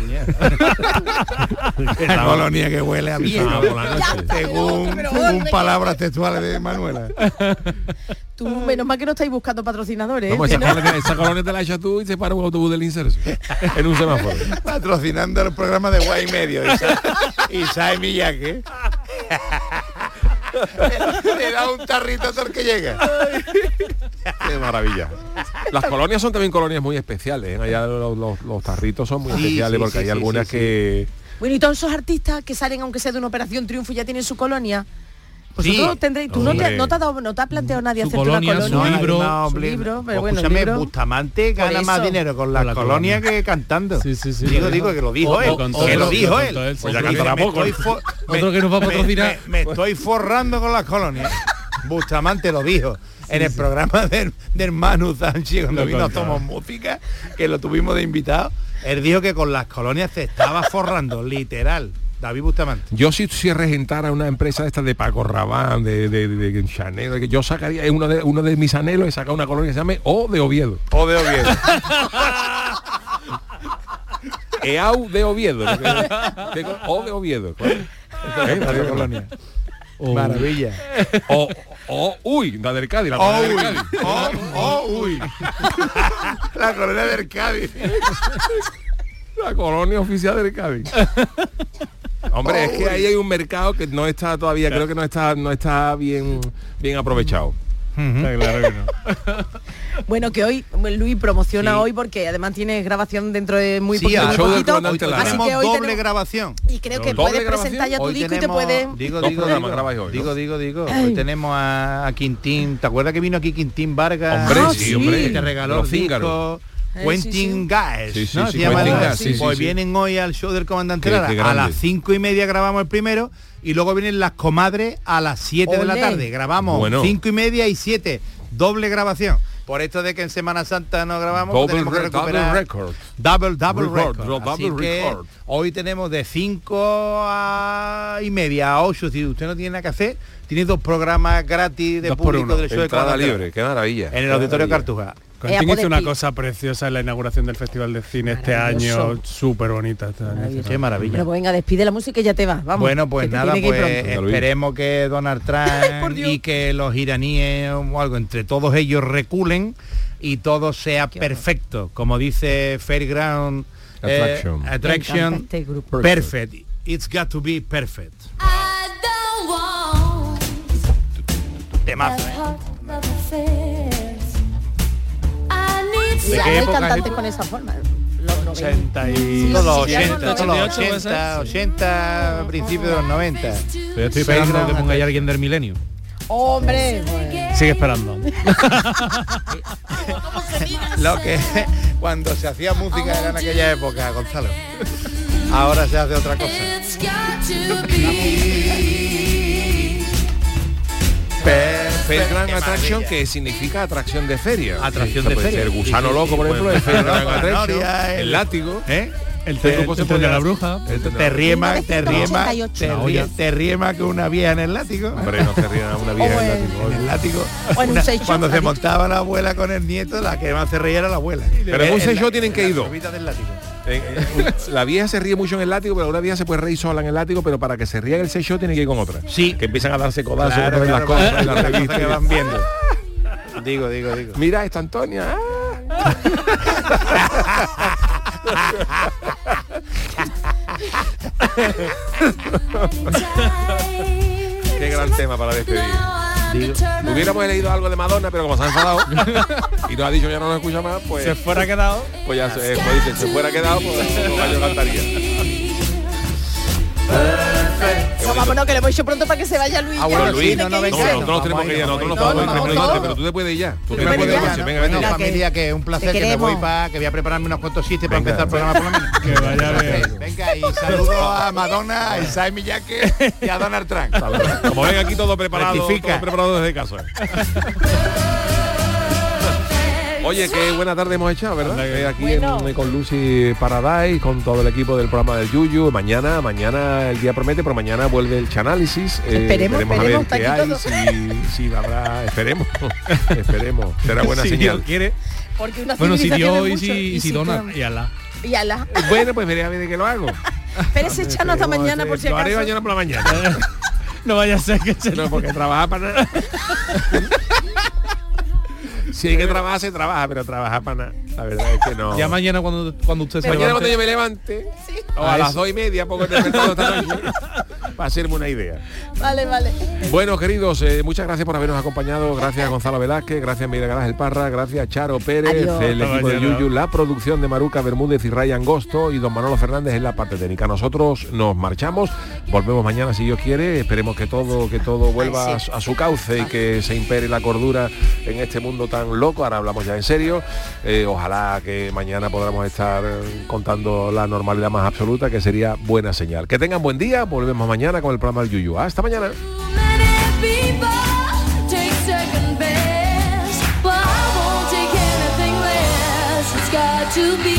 [SPEAKER 9] La colonia que huele a bien.
[SPEAKER 4] Ah, por la noche.
[SPEAKER 9] Según,
[SPEAKER 6] Pero,
[SPEAKER 9] según
[SPEAKER 6] hombre,
[SPEAKER 9] palabras textuales de Manuela.
[SPEAKER 6] Tú, menos mal que no estáis buscando patrocinadores. ¿eh?
[SPEAKER 4] Vamos,
[SPEAKER 6] Si
[SPEAKER 4] esa,
[SPEAKER 6] no-
[SPEAKER 4] colonia, esa colonia te la echas tú y se para un autobús del inserso en un semáforo.
[SPEAKER 9] Patrocinando el programa de Guay Medio. Isaac, Isaac Miyake. Le da un tarrito a todo el que llega.
[SPEAKER 4] Qué maravilla. Las colonias son también colonias muy especiales. ¿eh? Allá los, los- los tarritos son muy
[SPEAKER 9] Sí,
[SPEAKER 4] especiales
[SPEAKER 9] sí,
[SPEAKER 4] porque
[SPEAKER 9] sí,
[SPEAKER 4] hay
[SPEAKER 9] sí,
[SPEAKER 4] algunas
[SPEAKER 9] sí,
[SPEAKER 4] que...
[SPEAKER 6] Bueno, y todos esos artistas que salen, aunque sea de una operación triunfo, y ya tienen su colonia. Vosotros
[SPEAKER 9] Sí.
[SPEAKER 6] tendréis, tú no te,
[SPEAKER 4] Hombre.
[SPEAKER 6] no te ha dado, no te ha planteado nadie
[SPEAKER 17] Su
[SPEAKER 6] hacerte
[SPEAKER 17] colonia,
[SPEAKER 6] una
[SPEAKER 17] su
[SPEAKER 6] colonia.
[SPEAKER 17] libro,
[SPEAKER 9] no,
[SPEAKER 6] su
[SPEAKER 9] hombre,
[SPEAKER 6] libro, pero
[SPEAKER 9] pues,
[SPEAKER 6] bueno, el
[SPEAKER 9] escúchame,
[SPEAKER 6] libro-
[SPEAKER 9] Bustamante gana
[SPEAKER 6] Por
[SPEAKER 9] más
[SPEAKER 6] eso.
[SPEAKER 9] dinero con la,
[SPEAKER 5] Con la
[SPEAKER 9] colonia,
[SPEAKER 5] colonia.
[SPEAKER 9] que cantando.
[SPEAKER 5] Sí, sí, sí.
[SPEAKER 9] Digo, digo que lo dijo
[SPEAKER 5] O-
[SPEAKER 9] él.
[SPEAKER 5] o con
[SPEAKER 9] que
[SPEAKER 5] todo,
[SPEAKER 9] lo
[SPEAKER 5] con
[SPEAKER 9] dijo
[SPEAKER 5] todo,
[SPEAKER 9] él.
[SPEAKER 5] con todo él.
[SPEAKER 4] Pues ya
[SPEAKER 9] Dice,
[SPEAKER 4] cantará
[SPEAKER 9] me
[SPEAKER 4] poco.
[SPEAKER 9] estoy fo-
[SPEAKER 17] Otro que nos va a
[SPEAKER 9] me-
[SPEAKER 17] patrocinar.
[SPEAKER 9] Me, me estoy forrando con las colonias. Bustamante lo dijo en el programa del, del Manu Sánchez cuando
[SPEAKER 5] Lo
[SPEAKER 9] vino
[SPEAKER 5] contaba.
[SPEAKER 9] Somos Música, que lo tuvimos de invitado. Él dijo que con las colonias se estaba forrando, literal. David Bustamante.
[SPEAKER 4] Yo si, si regentara una empresa de estas de Paco Rabanne, de, de, de, de Chanel, de que yo sacaría uno de uno de mis anhelos es sacar una colonia que se llame O de Oviedo.
[SPEAKER 9] O de Oviedo.
[SPEAKER 4] Eau de Oviedo. porque- de- O de Oviedo. ¿Eh?
[SPEAKER 9] Radio Colonia.
[SPEAKER 17] O-
[SPEAKER 9] Maravilla.
[SPEAKER 4] O, o, uy, la del Cádiz, la
[SPEAKER 9] Oh,
[SPEAKER 4] colonia del
[SPEAKER 9] uy.
[SPEAKER 4] Cádiz.
[SPEAKER 9] Oh, oh, uy. La colonia del Cádiz.
[SPEAKER 4] La colonia oficial del Cádiz. Hombre, es que ahí hay un mercado que no está todavía, creo que no está, no está bien, bien aprovechado.
[SPEAKER 5] Está claro que no.
[SPEAKER 6] Bueno, que hoy Luis promociona
[SPEAKER 9] Sí.
[SPEAKER 6] hoy porque además tienes grabación dentro de muy
[SPEAKER 9] Sí,
[SPEAKER 6] poquito.
[SPEAKER 9] al
[SPEAKER 6] muy
[SPEAKER 4] show del
[SPEAKER 6] poquito,
[SPEAKER 4] comandante Lara.
[SPEAKER 6] así
[SPEAKER 9] Tenemos
[SPEAKER 6] que hoy
[SPEAKER 9] doble
[SPEAKER 6] tenemos-
[SPEAKER 9] grabación.
[SPEAKER 6] y creo que
[SPEAKER 4] ¿Doble
[SPEAKER 6] puedes
[SPEAKER 4] grabación?
[SPEAKER 6] presentar ya tu
[SPEAKER 9] Hoy
[SPEAKER 6] disco y te
[SPEAKER 9] tenemos,
[SPEAKER 6] puedes...
[SPEAKER 9] digo,
[SPEAKER 4] Dos
[SPEAKER 9] digo,
[SPEAKER 4] programas
[SPEAKER 9] digo,
[SPEAKER 4] grabáis hoy, ¿no?
[SPEAKER 9] digo, digo, digo,
[SPEAKER 6] Ay.
[SPEAKER 9] hoy tenemos a, a Quintín, ¿te acuerdas que vino aquí Quintín Vargas?
[SPEAKER 4] Hombre,
[SPEAKER 6] Ah,
[SPEAKER 4] sí,
[SPEAKER 6] sí.
[SPEAKER 4] hombre.
[SPEAKER 9] Que te regaló
[SPEAKER 4] Los
[SPEAKER 9] el disco,
[SPEAKER 4] cíngaros.
[SPEAKER 9] Quentin Gaes,
[SPEAKER 4] Sí, sí,
[SPEAKER 9] ¿no?
[SPEAKER 4] sí,
[SPEAKER 9] Se llama
[SPEAKER 4] Quentin
[SPEAKER 9] el-
[SPEAKER 4] Gaes, sí,
[SPEAKER 9] pues
[SPEAKER 4] sí, sí.
[SPEAKER 9] vienen hoy al show del Comandante
[SPEAKER 4] Qué-
[SPEAKER 9] Lara.
[SPEAKER 4] qué
[SPEAKER 9] A
[SPEAKER 4] grande.
[SPEAKER 9] las cinco y media grabamos el primero y luego vienen las comadres a las siete de la
[SPEAKER 6] Olé.
[SPEAKER 9] tarde. Grabamos
[SPEAKER 4] Bueno.
[SPEAKER 9] cinco y media y siete. Doble grabación. Por esto de que en Semana Santa no grabamos,
[SPEAKER 4] Double
[SPEAKER 9] tenemos que
[SPEAKER 4] re- double
[SPEAKER 9] recuperar
[SPEAKER 4] record.
[SPEAKER 9] Double, double
[SPEAKER 4] Record,
[SPEAKER 9] record.
[SPEAKER 4] double
[SPEAKER 9] Así que
[SPEAKER 4] record.
[SPEAKER 9] hoy tenemos de cinco a y media a ocho. Si usted no tiene nada que hacer, tiene dos programas gratis de
[SPEAKER 5] Dos por
[SPEAKER 9] público
[SPEAKER 5] uno.
[SPEAKER 9] del show de
[SPEAKER 4] Entrada
[SPEAKER 9] Comandante Lara.
[SPEAKER 4] libre, qué maravilla.
[SPEAKER 9] En el
[SPEAKER 4] qué
[SPEAKER 9] Auditorio
[SPEAKER 4] maravilla.
[SPEAKER 9] Cartuja.
[SPEAKER 6] Ea,
[SPEAKER 5] Quentin hizo una
[SPEAKER 6] poder-
[SPEAKER 5] cosa preciosa en la inauguración del Festival de Cine este
[SPEAKER 6] Maravilloso.
[SPEAKER 5] año, súper bonita. Este año.
[SPEAKER 6] Maravilloso.
[SPEAKER 9] Qué maravilla.
[SPEAKER 6] Bueno, pues venga, despide la música y ya te vas. Vamos.
[SPEAKER 9] Bueno, pues
[SPEAKER 6] que te
[SPEAKER 9] nada,
[SPEAKER 6] tiene que ir
[SPEAKER 9] pues
[SPEAKER 6] pronto.
[SPEAKER 9] esperemos que Donald
[SPEAKER 6] Por
[SPEAKER 9] Trump
[SPEAKER 6] Dios.
[SPEAKER 9] y que los iraníes o algo, entre todos ellos reculen y todo sea perfecto, como dice Fairground eh,
[SPEAKER 4] Attraction.
[SPEAKER 6] Me
[SPEAKER 9] Attraction,
[SPEAKER 6] encanta este grupo.
[SPEAKER 9] perfect. It's got to be perfect. Temazo, ¿eh?
[SPEAKER 6] Ya
[SPEAKER 9] qué
[SPEAKER 6] no hay
[SPEAKER 9] época es
[SPEAKER 6] cantantes
[SPEAKER 9] esto?
[SPEAKER 6] con esa forma. Los noventa.
[SPEAKER 5] ochenta y...
[SPEAKER 6] Sí,
[SPEAKER 9] Todos los
[SPEAKER 6] sí, ya
[SPEAKER 9] ochenta,
[SPEAKER 6] no,
[SPEAKER 9] todos los
[SPEAKER 5] ochenta y ocho,
[SPEAKER 9] ochenta, ochenta, principios de los noventa.
[SPEAKER 17] Yo estoy esperando que ponga ya alguien del milenio.
[SPEAKER 6] Hombre, pues,
[SPEAKER 5] Sigue esperando.
[SPEAKER 9] Lo que cuando se hacía música era en aquella época, Gonzalo. Ahora se hace otra cosa.
[SPEAKER 4] Fairground
[SPEAKER 9] Qué
[SPEAKER 4] Attraction,
[SPEAKER 9] maravilla.
[SPEAKER 4] que significa atracción de feria.
[SPEAKER 9] Atracción
[SPEAKER 4] Sí,
[SPEAKER 9] de
[SPEAKER 4] puede
[SPEAKER 9] feria.
[SPEAKER 4] ser El gusano
[SPEAKER 9] Sí, sí,
[SPEAKER 4] loco, por
[SPEAKER 9] sí,
[SPEAKER 4] ejemplo,
[SPEAKER 9] puede
[SPEAKER 4] es
[SPEAKER 9] ser
[SPEAKER 4] Fairground
[SPEAKER 9] la
[SPEAKER 4] Attraction,
[SPEAKER 9] Noria,
[SPEAKER 4] el
[SPEAKER 9] el-
[SPEAKER 4] látigo.
[SPEAKER 9] ¿Eh?
[SPEAKER 5] El,
[SPEAKER 4] Este
[SPEAKER 5] te-
[SPEAKER 4] grupo
[SPEAKER 5] el
[SPEAKER 4] se
[SPEAKER 5] tren de
[SPEAKER 4] pone
[SPEAKER 5] la
[SPEAKER 4] a-
[SPEAKER 5] bruja.
[SPEAKER 4] el tren de
[SPEAKER 9] Te
[SPEAKER 4] la-
[SPEAKER 9] ríe más, te ríe más,
[SPEAKER 6] ochenta y ocho.
[SPEAKER 9] te ríe, te ríe más que una vieja en el látigo.
[SPEAKER 4] Hombre, no se ría una vieja en el látigo.
[SPEAKER 9] En el látigo.
[SPEAKER 6] O en un
[SPEAKER 9] Una-
[SPEAKER 6] seis shop,
[SPEAKER 9] cuando
[SPEAKER 6] ¿ha
[SPEAKER 9] se
[SPEAKER 6] dicho?
[SPEAKER 9] montaba la abuela con el nieto, la que más se reía era la abuela.
[SPEAKER 4] Pero en un seis
[SPEAKER 9] la-
[SPEAKER 4] show tienen que
[SPEAKER 9] en
[SPEAKER 4] ir
[SPEAKER 9] la
[SPEAKER 4] dos.
[SPEAKER 9] curvita del látigo.
[SPEAKER 4] Eh, eh, la vieja se ríe mucho en el látigo, pero una vieja se puede reír sola en el látigo, pero para que se ría en el seis show tiene que ir con otra.
[SPEAKER 9] Sí.
[SPEAKER 4] Que empiezan a darse codazos
[SPEAKER 9] Claro,
[SPEAKER 4] con las
[SPEAKER 9] claro,
[SPEAKER 4] cosas
[SPEAKER 9] claro,
[SPEAKER 4] en la
[SPEAKER 9] las
[SPEAKER 4] revista
[SPEAKER 9] cosas que van viendo. Digo, digo, digo.
[SPEAKER 4] Mira esta Antonia. ah. Qué gran tema para despedir.
[SPEAKER 9] Digo.
[SPEAKER 4] Hubiéramos leído algo de Madonna, pero como se ha enfadado y nos ha dicho ya no nos escucha más, pues
[SPEAKER 5] Se fuera quedado.
[SPEAKER 4] pues ya se, pues dice, se fuera quedado, pues no, yo cantaría.
[SPEAKER 6] no, vámonos, que le hemos hecho pronto para que se vaya Luis.
[SPEAKER 9] Ah,
[SPEAKER 6] ya
[SPEAKER 9] bueno,
[SPEAKER 6] no
[SPEAKER 9] Luis,
[SPEAKER 6] tiene
[SPEAKER 9] no, no,
[SPEAKER 6] que
[SPEAKER 9] venga,
[SPEAKER 6] irse.
[SPEAKER 4] No, nosotros tenemos que ir, nosotros nos
[SPEAKER 6] No,
[SPEAKER 4] podemos ir
[SPEAKER 6] no,
[SPEAKER 4] tres
[SPEAKER 6] no,
[SPEAKER 4] minutos antes,
[SPEAKER 6] no.
[SPEAKER 4] pero tú te puedes ir ya. Tú
[SPEAKER 9] Yo
[SPEAKER 4] te
[SPEAKER 9] me
[SPEAKER 4] puedes
[SPEAKER 9] puedo
[SPEAKER 4] ir,
[SPEAKER 9] ir
[SPEAKER 4] sí,
[SPEAKER 9] ya.
[SPEAKER 4] venga,
[SPEAKER 9] Bueno,
[SPEAKER 4] vete.
[SPEAKER 9] familia, que es un placer,
[SPEAKER 6] Te
[SPEAKER 9] que me voy
[SPEAKER 6] queremos.
[SPEAKER 9] para que voy a prepararme unos cuantos chistes para
[SPEAKER 4] Venga.
[SPEAKER 9] empezar el programa por lo menos.
[SPEAKER 5] Que vaya bien.
[SPEAKER 9] Venga, y saludo a Madonna, a Isai Miyake y a Donald Trump.
[SPEAKER 4] Como ven aquí todo preparado,
[SPEAKER 9] Rectifica.
[SPEAKER 4] todo preparado desde casa. Oye, qué buena tarde hemos echado, ¿verdad? Eh, aquí
[SPEAKER 6] Bueno.
[SPEAKER 4] en- con Lucy Paradise, con todo el equipo del programa del Yuyu. Mañana, mañana el día promete, pero mañana vuelve el Chanálisis. Eh,
[SPEAKER 6] Esperemos,
[SPEAKER 4] veremos
[SPEAKER 6] esperemos,
[SPEAKER 4] a ver
[SPEAKER 6] está
[SPEAKER 4] qué
[SPEAKER 6] aquí
[SPEAKER 4] hay,
[SPEAKER 6] todo.
[SPEAKER 4] si, si habrá, esperemos, esperemos. Será buena
[SPEAKER 5] Si
[SPEAKER 4] señal.
[SPEAKER 5] Dios quiere.
[SPEAKER 6] Porque una
[SPEAKER 17] Bueno, si
[SPEAKER 6] civilización
[SPEAKER 17] Dios
[SPEAKER 6] es
[SPEAKER 17] y
[SPEAKER 6] mucho,
[SPEAKER 17] si, y si
[SPEAKER 6] si
[SPEAKER 17] dona.
[SPEAKER 6] todo-
[SPEAKER 5] Y ala.
[SPEAKER 6] Y ala.
[SPEAKER 4] Bueno, pues veré a ver de qué lo hago.
[SPEAKER 6] Pero ese chano hasta
[SPEAKER 4] Veremos,
[SPEAKER 6] mañana
[SPEAKER 4] eh,
[SPEAKER 6] por si
[SPEAKER 4] Lo haré
[SPEAKER 6] acaso.
[SPEAKER 4] mañana por la mañana.
[SPEAKER 5] No vaya a ser que se
[SPEAKER 4] No, porque trabajar para nada. Si hay que trabajar, se trabaja, pero trabajar para nada. La verdad es que no.
[SPEAKER 17] Ya mañana cuando, cuando usted se
[SPEAKER 4] Mañana cuando
[SPEAKER 17] levante-
[SPEAKER 4] yo me levante, o a,
[SPEAKER 17] A
[SPEAKER 4] las
[SPEAKER 17] eso.
[SPEAKER 4] dos y media, poco despertado esta noche, para hacerme una idea.
[SPEAKER 6] Vale, vale.
[SPEAKER 4] Bueno, queridos, eh, muchas gracias por habernos acompañado. Gracias a Gonzalo Velázquez, gracias a Miguel Ángel Parra, gracias a Charo Pérez,
[SPEAKER 6] Adiós.
[SPEAKER 4] el
[SPEAKER 5] Hasta
[SPEAKER 4] equipo de
[SPEAKER 5] mañana.
[SPEAKER 4] Yuyu, la producción de Maruca Bermúdez y Ryan Gosto y don Manolo Fernández en la parte técnica. Nosotros nos marchamos, volvemos mañana si Dios quiere. Esperemos que todo, que todo vuelva
[SPEAKER 6] Ay,
[SPEAKER 4] a
[SPEAKER 6] sí.
[SPEAKER 4] su- a su cauce y que se impere la cordura en este mundo tan loco. Ahora hablamos ya en serio. Eh, ojalá que mañana podamos estar eh, contando la normalidad más absoluta, que sería buena señal. Que tengan buen día. Volvemos mañana con el programa del Yuyu. Hasta mañana.
[SPEAKER 8] To be